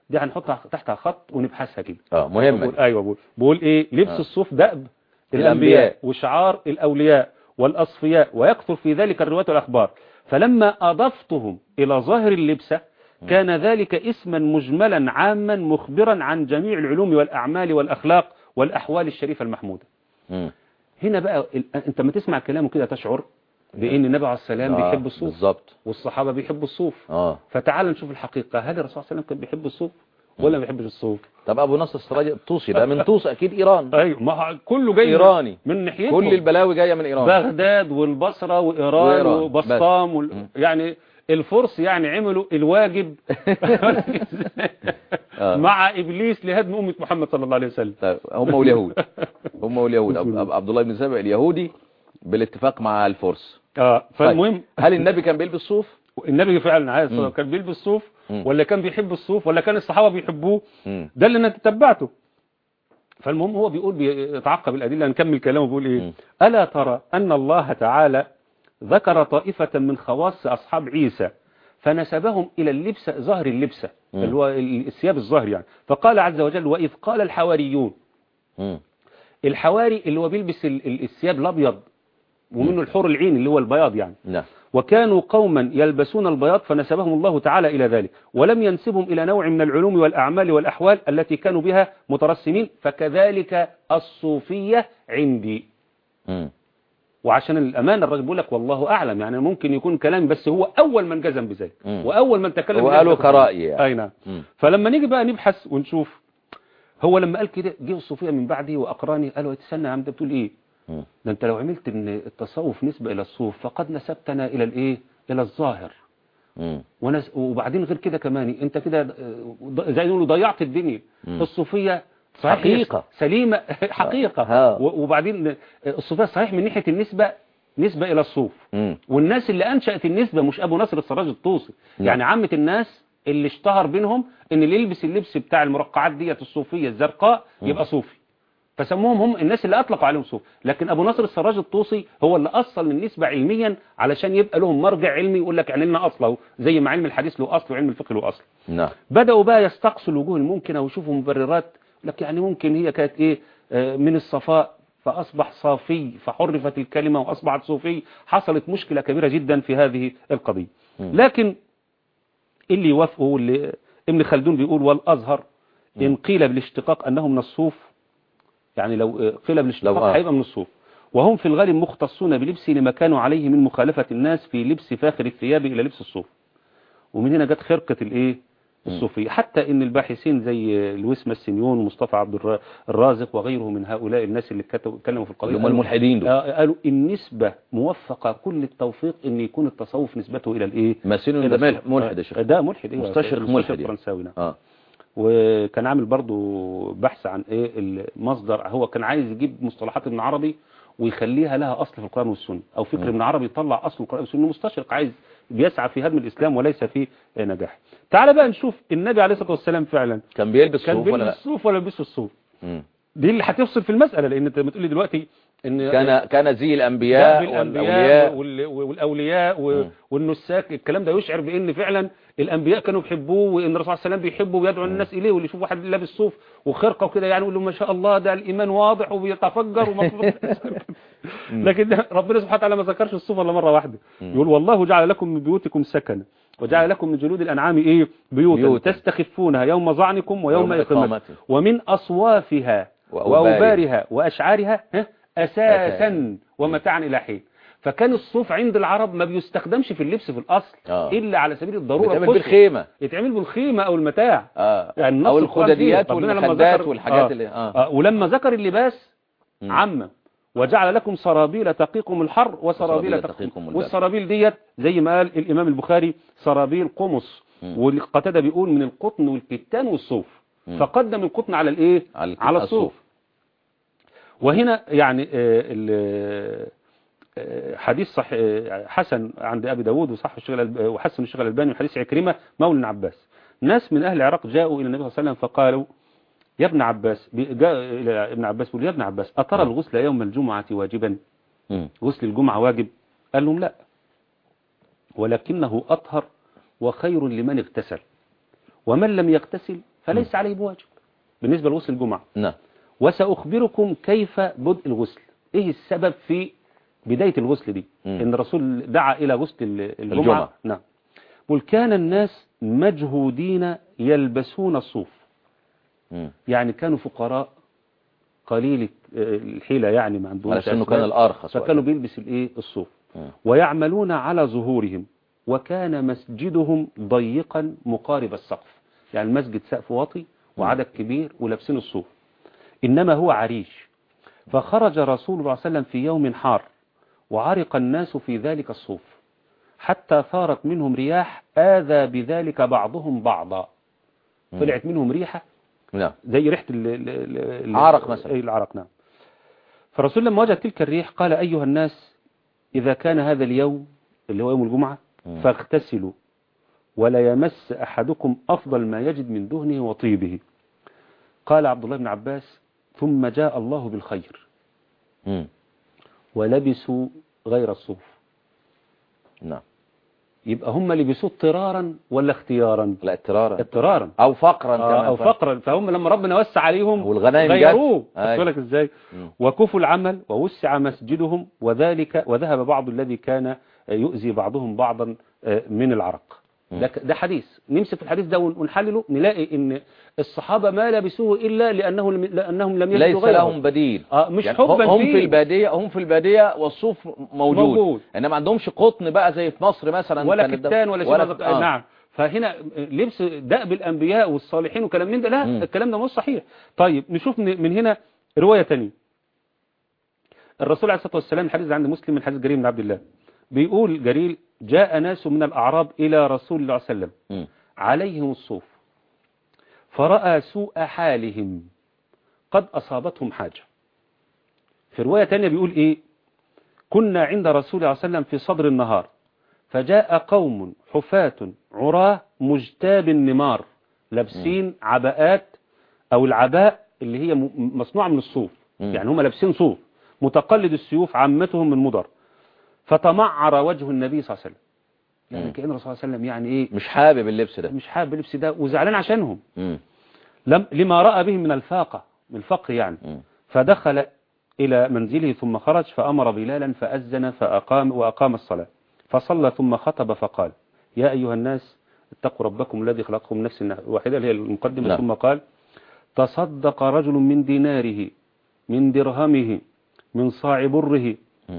دي هنحطها تحتها خط ونبحثها كده. مهمة. ايوه بقول ايه لبس الصوف دأب الأنبياء وشعار الأولياء والأصفياء، ويكثر في ذلك الروايات والأخبار، فلما أضفتهم إلى ظاهر اللبسة كان ذلك اسما مجملا عاما مخبرا عن جميع العلوم والأعمال والأخلاق والأحوال الشريفة المحمودة. هنا بقى أنت ما تسمع كلامه كده تشعر بأن النبي عليه السلام بيحب الصوف بالظبط، والصحابة بيحبوا الصوف. فتعال نشوف الحقيقة، هل الرسول صلى الله عليه وسلم كان بيحب الصوف ولا ما بيحبش الصوف؟ طب أبو نصر السراج الطوسي ده من طوس أكيد إيران. أيوة، ما كله جاي إيراني من ناحيتهم، كل البلاوي جاية من إيران، بغداد والبصرة وإيران وبسطام يعني الفرس يعني عملوا الواجب مع إبليس لهدم أمة محمد صلى الله عليه وسلم. هم واليهود عبد الله بن سبأ اليهودي بالاتفاق مع الفرس. فالمهم هل النبي كان بيلبس صوف؟ النبي فعلا عايز كان بيلبس صوف ولا كان بيحب الصوف ولا كان الصحابة بيحبوه؟ ده اللي انا تتبعته. فالمهم هو بيقول بيتعقب الأدلة، نكمل كلامه بيقول ايه؟ ألا ترى أن الله تعالى ذكر طائفة من خواص أصحاب عيسى فنسبهم إلى اللبسة، ظهر اللبسة اللي هو الثياب الظاهر يعني، فقال عز وجل وإذ قال الحواريون. الحواري اللي هو بيلبس الثياب الأبيض ومنه الحور العين اللي هو البياض يعني. وكانوا قوما يلبسون البياض فنسبهم الله تعالى إلى ذلك، ولم ينسبهم إلى نوع من العلوم والأعمال والأحوال التي كانوا بها مترسمين، فكذلك الصوفية عندي. وعشان الأمان الراجل بيقول لك والله أعلم، يعني ممكن يكون كلام بس هو أول من جزم بذلك وأول من تكلم وقالوا كرأي يعني. أي نعم. فلما نيجي بقى نبحث ونشوف، هو لما قال كده جه الصوفية من بعدي وأقراني قالوا تستنى يا عم ده بتقول إيه؟ ده أنت لو عملت إن التصوف نسبة إلى الصوف فقد نسبتنا إلى الإيه؟ إلى الظاهر. وبعدين غير كده كمان أنت كده زي نقولوا ضيعت الدنيا. الصوفية صحيح حقيقة سليمة حقيقة. وبعدين الصوفية صحيح من ناحية النسبة نسبة إلى الصوف. والناس اللي أنشأت النسبة مش أبو نصر السراج الطوسي، يعني عامة الناس اللي اشتهر بينهم إن اللي يلبس اللبس بتاع المرقعات ديت الصوفية الزرقاء يبقى صوفي، فسموهم هم الناس اللي أطلقوا عليهم صوف. لكن أبو نصر السراج الطوسي هو اللي أصل النسبة علميا علشان يبقى لهم مرجع علمي يقول لك يعني لنا أصله، زي ما علم الحديث له أصل وعلم الفقه له أصل. بدأوا بقى يستقصوا الوجوه الممكنة ويشوفوا مبررات، لك يعني ممكن هي كانت إيه من الصفاء فأصبح صافي فحرفت الكلمة وأصبحت صوفي. حصلت مشكلة كبيرة جدا في هذه القضية. لكن اللي يوافقه واللي ابن خلدون بيقول والأزهر إن قيل بالاشتقاق أنه من الصوف، يعني لو قيل بالاشتقاق هيبقى من الصوف، وهم في الغالب مختصون بلبسه لما كانوا عليه من مخالفة الناس في لبس فاخر الثياب إلى لبس الصوف. ومن هنا جت خرقة الايه الصوفية، حتى ان الباحثين زي لويس ماسينيون ومصطفى عبد الرازق وغيره من هؤلاء الناس اللي اتكلموا في القضية هم الملحدين دول قالوا النسبة موفقة كل التوفيق ان يكون التصوف نسبته الى الايه. ماسينيون ده ملحد يا شيخ، ده ملحد مستشرق ملحد فرنساوي. وكان عامل برضو بحث عن ايه المصدر، هو كان عايز يجيب مصطلحات ابن عربي ويخليها لها اصل في القرآن والسنة، او فكر ابن عربي يطلع اصل القرآن والسنة. مستشرق عايز بيسعى في هدم الاسلام وليس في نجاح. تعال بقى نشوف النبي عليه الصلاة والسلام فعلا كان بيلبس صوف ولا لا؟ الصوف ولا بيلبس الصوف؟ دي اللي هتفصل في المسألة، لان انت بتقول لي دلوقتي ان كان زي الانبياء والاولياء والنساك. الكلام ده يشعر بان فعلا الانبياء كانوا بيحبوه، وان الرسول صلى الله عليه وسلم بيحبه ويدعو الناس اليه، واللي يشوف واحد لابس صوف وخرقه وكده يعني يقول له ما شاء الله ده الايمان واضح وبيتفجر لكن ربنا سبحانه وتعالى ما ذكرش الصوف الا مره واحده. يقول والله جعل لكم من بيوتكم سكنا وجعل لكم من جلود الانعام ايه بيوتا تستخفونها يوم ظعنكم ويوم اقامتكم ومن اصوافها واوبارها واشعارها اساسا ومتاعا الى حين. فكان الصوف عند العرب ما بيستخدمش في اللبس في الأصل إلا على سبيل الضرورة، يتعمل بالخيمة، يتعمل بالخيمة أو المتاع يعني أو الخدديات والمخدات والحاجات اللي ولما ذكر اللباس عم وجعل لكم سرابيل تقيكم الحر وسرابيل تقيكم والسرابيل ديت زي ما قال الإمام البخاري سرابيل قمص، والقتادة بيقول من القطن والكتان والصوف، فقدم القطن على الايه على الصوف. وهنا يعني حديث صحيح حسن عند أبي داود وحسن الشيخ الألباني وحديث عكرمة مولى ابن عباس. ناس من أهل العراق جاءوا إلى النبي صلى الله عليه وسلم فقالوا يا ابن عباس، جاء إلى ابن عباس يقول يا ابن عباس أترى الغسل يوم الجمعة واجبا؟ غسل الجمعة واجب؟ قال لهم لا، ولكنه أطهر وخير لمن اغتسل، ومن لم يغتسل فليس عليه بواجب بالنسبة لغسل الجمعة. نعم. وسأخبركم كيف بدء الغسل، ايه السبب في بداية الغسل دي. ان الرسول دعا الى غسل الجمعة. نعم. قل كان الناس مجهودين يلبسون الصوف. يعني كانوا فقراء قليل الحيلة، يعني ما عندهم علشان كان الارخص، فكانوا بيلبس الصوف. ويعملون على ظهورهم، وكان مسجدهم ضيقا مقارب السقف، يعني المسجد سقف واطي وعدد كبير ولابسين الصوف. إنما هو عريش. فخرج رسول الله صلى الله عليه وسلم في يوم حار، وعرق الناس في ذلك الصوف حتى ثارت منهم رياح آذى بذلك بعضهم بعضا. طلعت منهم ريحة زي ريحة العرق مثلا. العرق. نعم. فالرسول لما وجد تلك الريح قال أيها الناس إذا كان هذا اليوم اللي هو يوم الجمعة فاغتسلوا، ولا يمس أحدكم أفضل ما يجد من دهنه وطيبه. قال عبد الله بن عباس ثم جاء الله بالخير ولبسوا غير الصوف. نعم. يبقى هم لبسوه اضطرارا ولا اختيارا؟ لا اضطرارا او فقرا كمان. او فقرا. فهم لما ربنا وسع عليهم والغنائم غيروه. لك ازاي؟ وكفوا العمل ووسع مسجدهم، وذهب بعض الذي كان يؤذي بعضهم بعضا من العرق. ده حديث نمسك في الحديث ده ونحلله، نلاقي ان الصحابة ما لبسوه إلا لأنهم لم يجدوا ليس غيره. لهم بديل. مش يعني حبا هم فيه. هم في البادية والصوف موجود. انما ما عندهمش قطن بقى زي في مصر مثلا، ولا كتان ولا شيء. نعم. فهنا لبس دأب الأنبياء والصالحين وكلام من ده، لا الكلام ده مش صحيح. طيب نشوف من هنا رواية تانية. الرسول عليه الصلاة والسلام، الحديث عند مسلم من حديث جرير بن عبد الله، بيقول جرير جاء ناس من الأعراب إلى رسول الله صلى الله عليه وسلم عليهم الصوف، فرأى سوء حالهم قد أصابتهم حاجة. في رواية تانية بيقول إيه؟ كنا عند رسول الله صلى الله عليه وسلم في صدر النهار، فجاء قوم حفاة عراه مجتاب النمار، لابسين عباءات أو العباء اللي هي مصنوعة من الصوف، يعني هم لابسين صوف، متقلد السيوف عامتهم من مضر. فتمعر وجه النبي صلى الله عليه وسلم، يعني كأن الرسول صلى الله عليه وسلم يعني ايه، مش حابب اللبس ده، مش حابب اللبس ده وزعلان عشانهم. لما رأى بهم من الفاقة، من الفقر يعني. فدخل إلى منزله ثم خرج فأمر بلالا فأذن وأقام الصلاة، فصلى ثم خطب فقال يا أيها الناس اتقوا ربكم الذي خلقكم من نفس واحدة، اللي هي المقدمة. ثم قال تصدق رجل من ديناره، من درهمه، من صاع بره،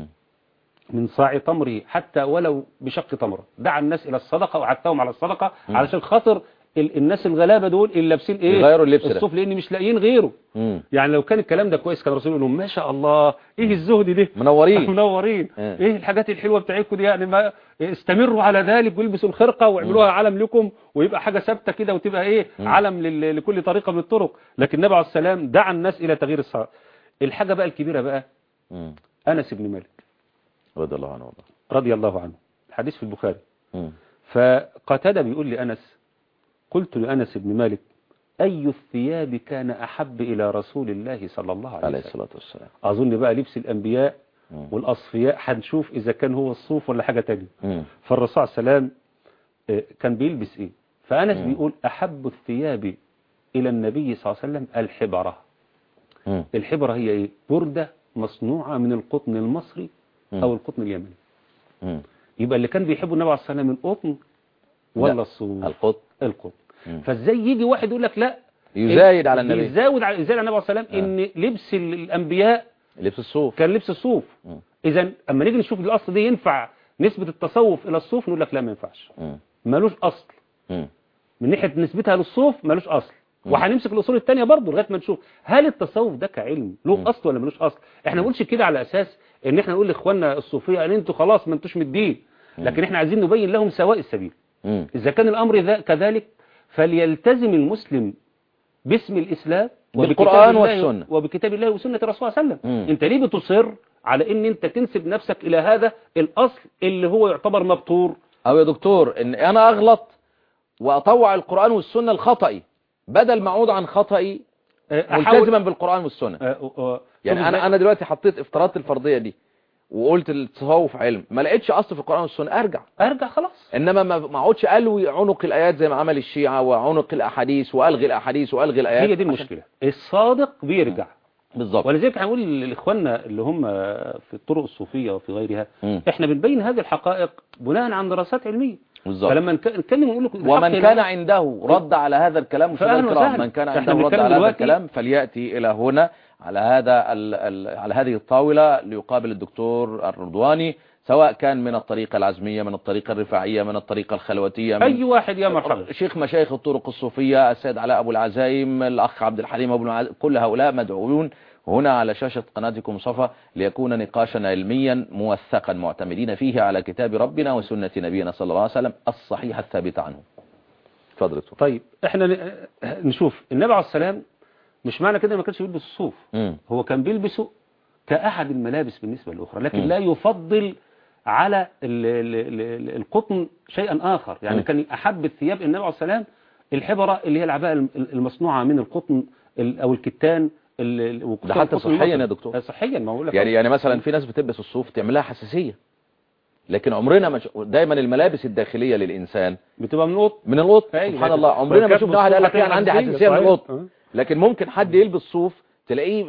من صاع تمره، حتى ولو بشق تمره. دعا الناس إلى الصدقة وعدتهم على الصدقة علشان خاطر الناس الغلابة دول اللي لابسين ايه، غيروا اللبس الصوف، لان مش لاقيين غيره. يعني لو كان الكلام ده كويس كان الرسول يقول لهم ما شاء الله ايه الزهد ده، منورين ايه الحاجات الحلوة بتاعتكم دي، يعني ما استمروا على ذلك والبسوا الخرقة واعملوها علم لكم ويبقى حاجة ثابتة كده وتبقى ايه علم لكل طريقة من الطرق. لكن النبي عليه السلام دعا الناس الى تغيير الصلاة. الحاجة بقى الكبيرة بقى أنس بن مالك رضي الله عنه، الحديث في البخاري. فقتادة بيقول لأنس قلت لأنس بن مالك أي الثياب كان أحب إلى رسول الله صلى الله عليه الصلاة والسلام. أظن بقى لبس الأنبياء والأصفياء هنشوف إذا كان هو الصوف ولا حاجة تانية. فالرسول صلى الله عليه وسلم كان بيلبس إيه؟ فأنس بيقول أحب الثياب إلى النبي صلى الله عليه وسلم الحبرة. الحبرة هي إيه؟ بردة مصنوعة من القطن المصري أو القطن اليمني. يبقى اللي كان بيحبه النبي عليه الصلاة والسلام القطن ولا الصوف؟ القطن. فازاي يجي واحد يقول لك لا يزايد على النبي، يزايد على النبي عليه الصلاة والسلام ان لبس الانبياء لبس الصوف كان لبس الصوف. اذا اما نيجي نشوف الاصل دي ينفع نسبة التصوف الى الصوف، نقول لك لا ما ينفعش، مالوش اصل. من ناحية نسبتها للصوف مالوش اصل. وهنمسك الاصول الثانيه برضه لغايه ما نشوف هل التصوف ده كعلم له اصل ولا ملوش اصل. احنا ما نقولش كده على اساس ان احنا نقول لاخواننا الصوفيه ان انتوا خلاص ما انتوش من الدين، لكن احنا عايزين نبين لهم سواء السبيل. اذا كان الامر كذلك فليلتزم المسلم باسم الاسلام بالقران والسنه وبكتاب الله وسنه الرسول صلى الله عليه وسلم. انت ليه بتصر على ان انت تنسب نفسك الى هذا الاصل اللي هو يعتبر مبتور؟ او يا دكتور ان انا اغلط واطوع القران والسنه الخطئي بدل ما اعود عن خطئي ملتزما بالقرآن والسنة. يعني انا دلوقتي حطيت افتراضات الفرضية دي وقلت التصوف علم، ما لقيتش اصل في القرآن والسنة، ارجع خلاص. انما ما اقعدش الوي عنق الايات زي ما عمل الشيعة وعنق الاحاديث والغي الاحاديث والغي الايات. هي دي المشكلة، الصادق بيرجع. بالظبط. ولذلك هنقول لاخواننا اللي هم في الطرق الصوفية وفي غيرها، احنا بنبين هذه الحقائق بناء عن دراسات علمية. بالظبط. فلما نتكلم ونقول لكم ومن كان عنده رد على هذا الكلام، من كان عنده رد على هذا الكلام فليأتي إلى هنا على على هذه الطاولة ليقابل الدكتور الرضواني، سواء كان من الطريقة العزمية، من الطريقة الرفاعية، من الطريقة الخلوتية، من أي واحد يا مرحبا، شيخ مشايخ الطرق الصوفية، السيد علاء أبو العزايم، الأخ عبد الحليم أبو العزايم، كل هؤلاء مدعوون هنا على شاشة قناتكم صفا ليكون نقاشا علميا موثقا معتمدين فيه على كتاب ربنا وسنة نبينا صلى الله عليه وسلم الصحيحة الثابتة عنه. اتفضل. طيب احنا نشوف النبي عليه السلام، مش معنى كده ما كانش بيلبس الصوف، هو كان بيلبسه كأحد الملابس بالنسبة للأخرى، لكن لا يفضل على القطن شيئا آخر. يعني كان أحب الثياب النبي عليه السلام الحبرة اللي هي العباءة المصنوعة من القطن أو الكتان. ده حتى صحيا يا دكتور، صحيا ما اقول لك يعني مثلا في ناس بتلبس الصوف تعملها حساسية، لكن عمرنا دايما الملابس الداخلية للإنسان بتبقى من القطن. سبحان الله، عمرنا ما شفنا واحد قال لك انا عندي حساسية من القطن، لكن ممكن حد يلبس صوف تلاقيه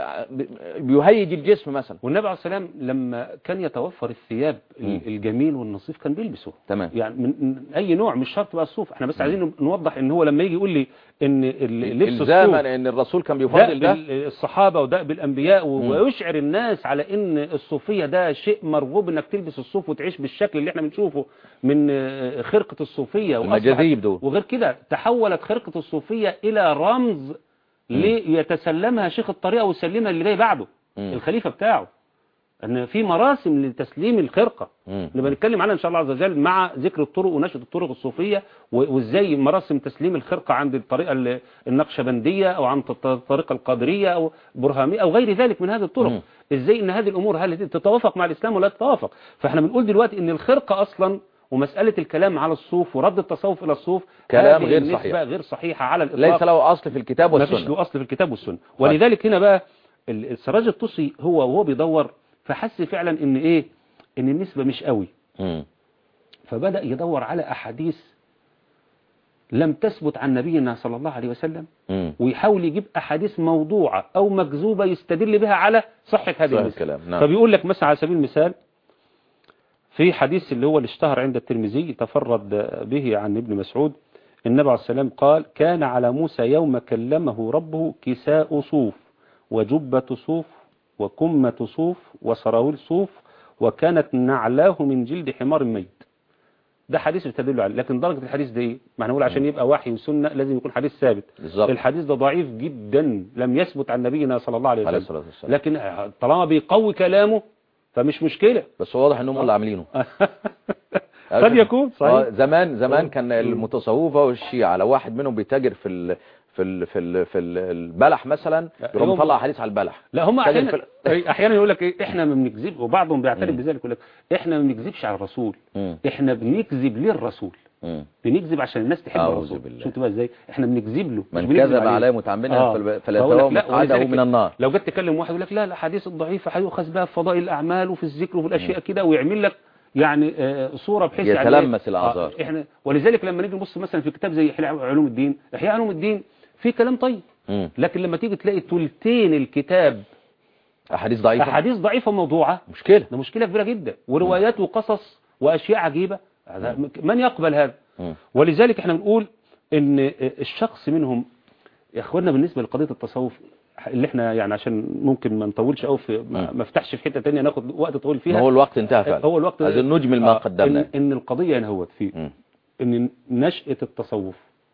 بيهيج الجسم مثلا. والنبي عليه السلام لما كان يتوفر الثياب الجميل والنصيف كان بيلبسه. تمام. يعني من اي نوع، مش شرط بقى الصوف. احنا بس عايزين نوضح ان هو لما يجي يقول لي ان لبس الصوف ان الرسول كان بيفضل ده الصحابه وده بالانبياء، ويشعر الناس على ان الصوفيه ده شيء مرغوب انك تلبس الصوف وتعيش بالشكل اللي احنا بنشوفه من خرقه الصوفيه المجاذيب دول. وغير كده تحولت خرقه الصوفيه الى رمز ليتسلمها شيخ الطريقة ويسلمها اللي جاي بعده الخليفة بتاعه، ان في مراسم لتسليم الخرقة نبقى نتكلم عنها ان شاء الله عز وجل مع ذكر الطرق ونشأة الطرق الصوفية، وازاي مراسم تسليم الخرقة عند الطريقة النقشبندية او عند الطريقة القادرية او برهامية او غير ذلك من هذه الطرق. ازاي ان هذه الامور هل تتوافق مع الاسلام ولا تتوافق. فاحنا بنقول دلوقتي ان الخرقة اصلا ومسألة الكلام على الصوف ورد التصوف إلى الصوف كلام غير صحيح، غير صحيحة على الإطلاق، ليس له أصل في الكتاب والسنة، ما فيش له أصل في الكتاب والسنة. ولذلك هنا بقى السراج الطوسي وهو بيدور فحس فعلا إن إيه، إن النسبة مش قوي، فبدأ يدور على أحاديث لم تثبت عن نبينا صلى الله عليه وسلم، ويحاول يجيب أحاديث موضوعة أو مكذوبة يستدل بها على صحة هذه الكلام. فبيقول لك مثلا على سبيل المثال في حديث اللي هو اللي اشتهر عند الترمذي تفرد به عن ابن مسعود، النبي عليه السلام قال: كان على موسى يوم كلمه ربه كساء صوف وجبة صوف وكمة صوف وسراويل صوف وكانت نعلاه من جلد حمار ميت. ده حديث بتدل عليه، لكن درجة الحديث ده ايه؟ ما هنقول عشان يبقى وحي وسنة لازم يكون حديث ثابت. بالظبط. الحديث ده ضعيف جدا لم يثبت عن نبينا صلى الله عليه وسلم، لكن طالما بيقوي كلامه فمش مشكلة. بس واضح انهم اللي عاملينه. قد يكون صحيح. زمان كان المتصوفة والشيعة لو واحد منهم بيتاجر في البلح مثلا يروح مطلع حديث على البلح. لا هم احيانا يقول لك ايه، احنا ما بنكذب، وبعضهم بيعترف بذلك يقول لك احنا ما بنكذبش على الرسول، احنا بنكذب للرسول، بنكذب عشان الناس تحب الرسول. شفت بقى ازاي احنا بنكذب له، من كذب عليه متعمدا فليتبوأ مقعده من النار. لو جيت تكلم واحد يقول لك لا الاحاديث الضعيفه هيؤخذ بها في فضائل الاعمال وفي الذكر وفي الاشياء كده، ويعمل لك يعني صوره بحيث يتلمس الاعذار. احنا ولذلك لما نيجي نبص مثلا في كتاب زي احياء علوم الدين في كلام طيب، لكن لما تيجي تلاقي ثلثين الكتاب احاديث ضعيفه موضوعه، مشكله، ده مشكله كبيره جدا، وروايات وقصص واشياء عجيبه، من يقبل هذا؟ ولذلك احنا بنقول ان الشخص منهم يا اخوانا بالنسبه لقضيه التصوف اللي احنا يعني عشان ممكن ما نطولش قوي في ما افتحش في حته ثانيه ناخد وقت طويل فيها، هو الوقت انتهى فعلا، هو الوقت عايزين نجمل ما قدمنا. ان القضيه انهوت فيه ان نشأة التصوف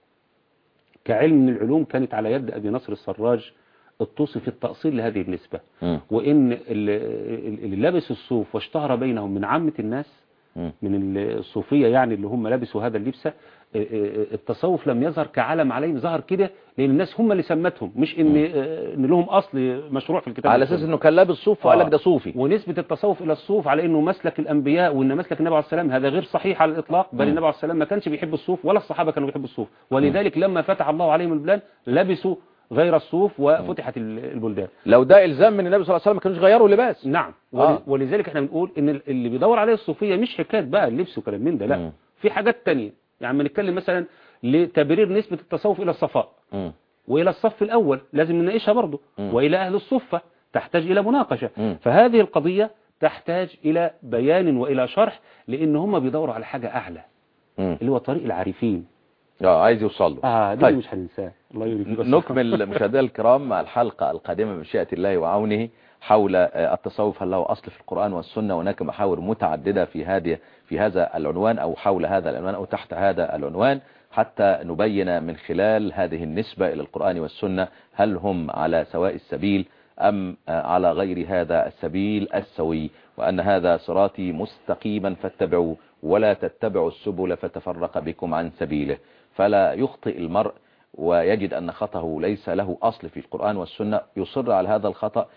كعلم من العلوم كانت على يد ابي نصر السراج الطوسي في التأصيل لهذه النسبة، وان اللي لابس الصوف واشتهر بينهم من عامة الناس من الصوفية يعني اللي هم لابسوا هذا اللبسة، التصوف لم يظهر كعلم عليهم، ظهر كده لان الناس هم اللي سمتهم، مش ان لهم اصل مشروع في الكتاب على اساس انه كان لابس صوف وقال لك ده صوفي. ونسبة التصوف الى الصوف على انه مسلك الانبياء وان مسلك النبي عليه السلام هذا غير صحيح على الاطلاق، بل النبي عليه السلام ما كانش بيحب الصوف ولا الصحابة كانوا بيحبوا الصوف، ولذلك لما فتح الله عليهم البلاد لبسوا غير الصوف وفتحت البلدان. لو ده إلزام من النبي صلى الله عليه وسلم ما كانوش غيروا اللباس. نعم. ولذلك احنا بنقول ان اللي بيدور عليه الصوفية مش حكاية بقى اللبس وكلام من ده، لا، في حاجات تانية. يعني بنتكلم مثلا لتبرير نسبة التصوف إلى الصفاء وإلى الصف الأول لازم نناقشها برضه، وإلى أهل الصفة تحتاج إلى مناقشة. فهذه القضية تحتاج إلى بيان وإلى شرح، لأن هم بيدوروا على حاجة أعلى اللي هو طريق العارفين. عايز يوصل له. دي طيب. مش هننساه. الله يريد. نكمل مشاهدينا الكرام مع الحلقة القادمة بمشيئة الله وعونه حول التصوف، هل له أصل في القرآن والسنة؟ هناك محاور متعددة في هذا العنوان أو حول هذا العنوان أو تحت هذا العنوان، حتى نبين من خلال هذه النسبة إلى القرآن والسنة هل هم على سواء السبيل أم على غير هذا السبيل السوي، وأن هذا صراطي مستقيما فاتبعوه ولا تتبعوا السبل فتفرق بكم عن سبيله. فلا يخطئ المرء ويجد أن خطأه ليس له أصل في القرآن والسنة، يصر على هذا الخطأ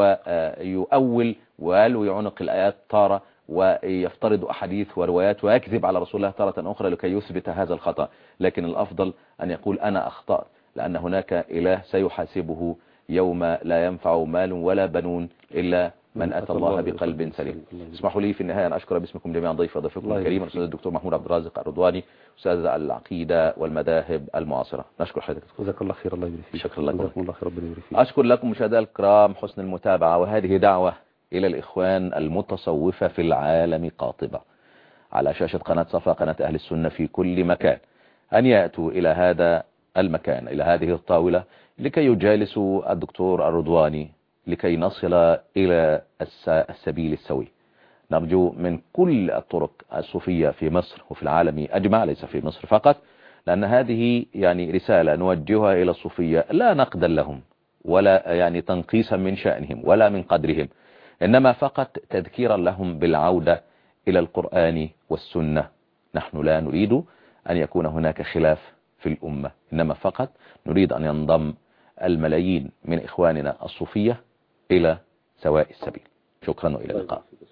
ويؤول ويلوي عنق الآيات تارة، ويفترض أحاديث وروايات ويكذب على رسول الله تارة أخرى لكي يثبت هذا الخطأ. لكن الأفضل أن يقول أنا أخطأت، لأن هناك إله سيحاسبه يوم لا ينفع مال ولا بنون إلا من أتى الله بقلب سليم. اسمحوا لي في النهاية أن أشكر باسمكم جميعا ضيفكم الكريم الأستاذ الدكتور محمود عبد الرازق الرضواني، أستاذ العقيدة والمذاهب المعاصرة. نشكر حضرتك. جزاك الله خير. الله يبارك فيك. شكرا لكم. جزاكم الله خير. ربنا يبارك فيك. أشكر لكم مشاهدينا الكرام حسن المتابعة، وهذه دعوة إلى الإخوان المتصوفة في العالم قاطبة على شاشة قناة صفا، قناة أهل السنة في كل مكان، أن يأتوا إلى هذا المكان، إلى هذه الطاولة، لكي يجالسوا الدكتور الرضواني، لكي نصل إلى السبيل السوي. نرجو من كل الطرق الصوفية في مصر وفي العالم أجمع، ليس في مصر فقط، لأن هذه يعني رسالة نوجهها إلى الصوفية، لا نقدا لهم ولا يعني تنقيصا من شأنهم ولا من قدرهم، إنما فقط تذكيرا لهم بالعودة إلى القرآن والسنة. نحن لا نريد أن يكون هناك خلاف في الأمة، إنما فقط نريد أن ينضم الملايين من إخواننا الصوفية إلى سواء السبيل. شكرا وإلى اللقاء.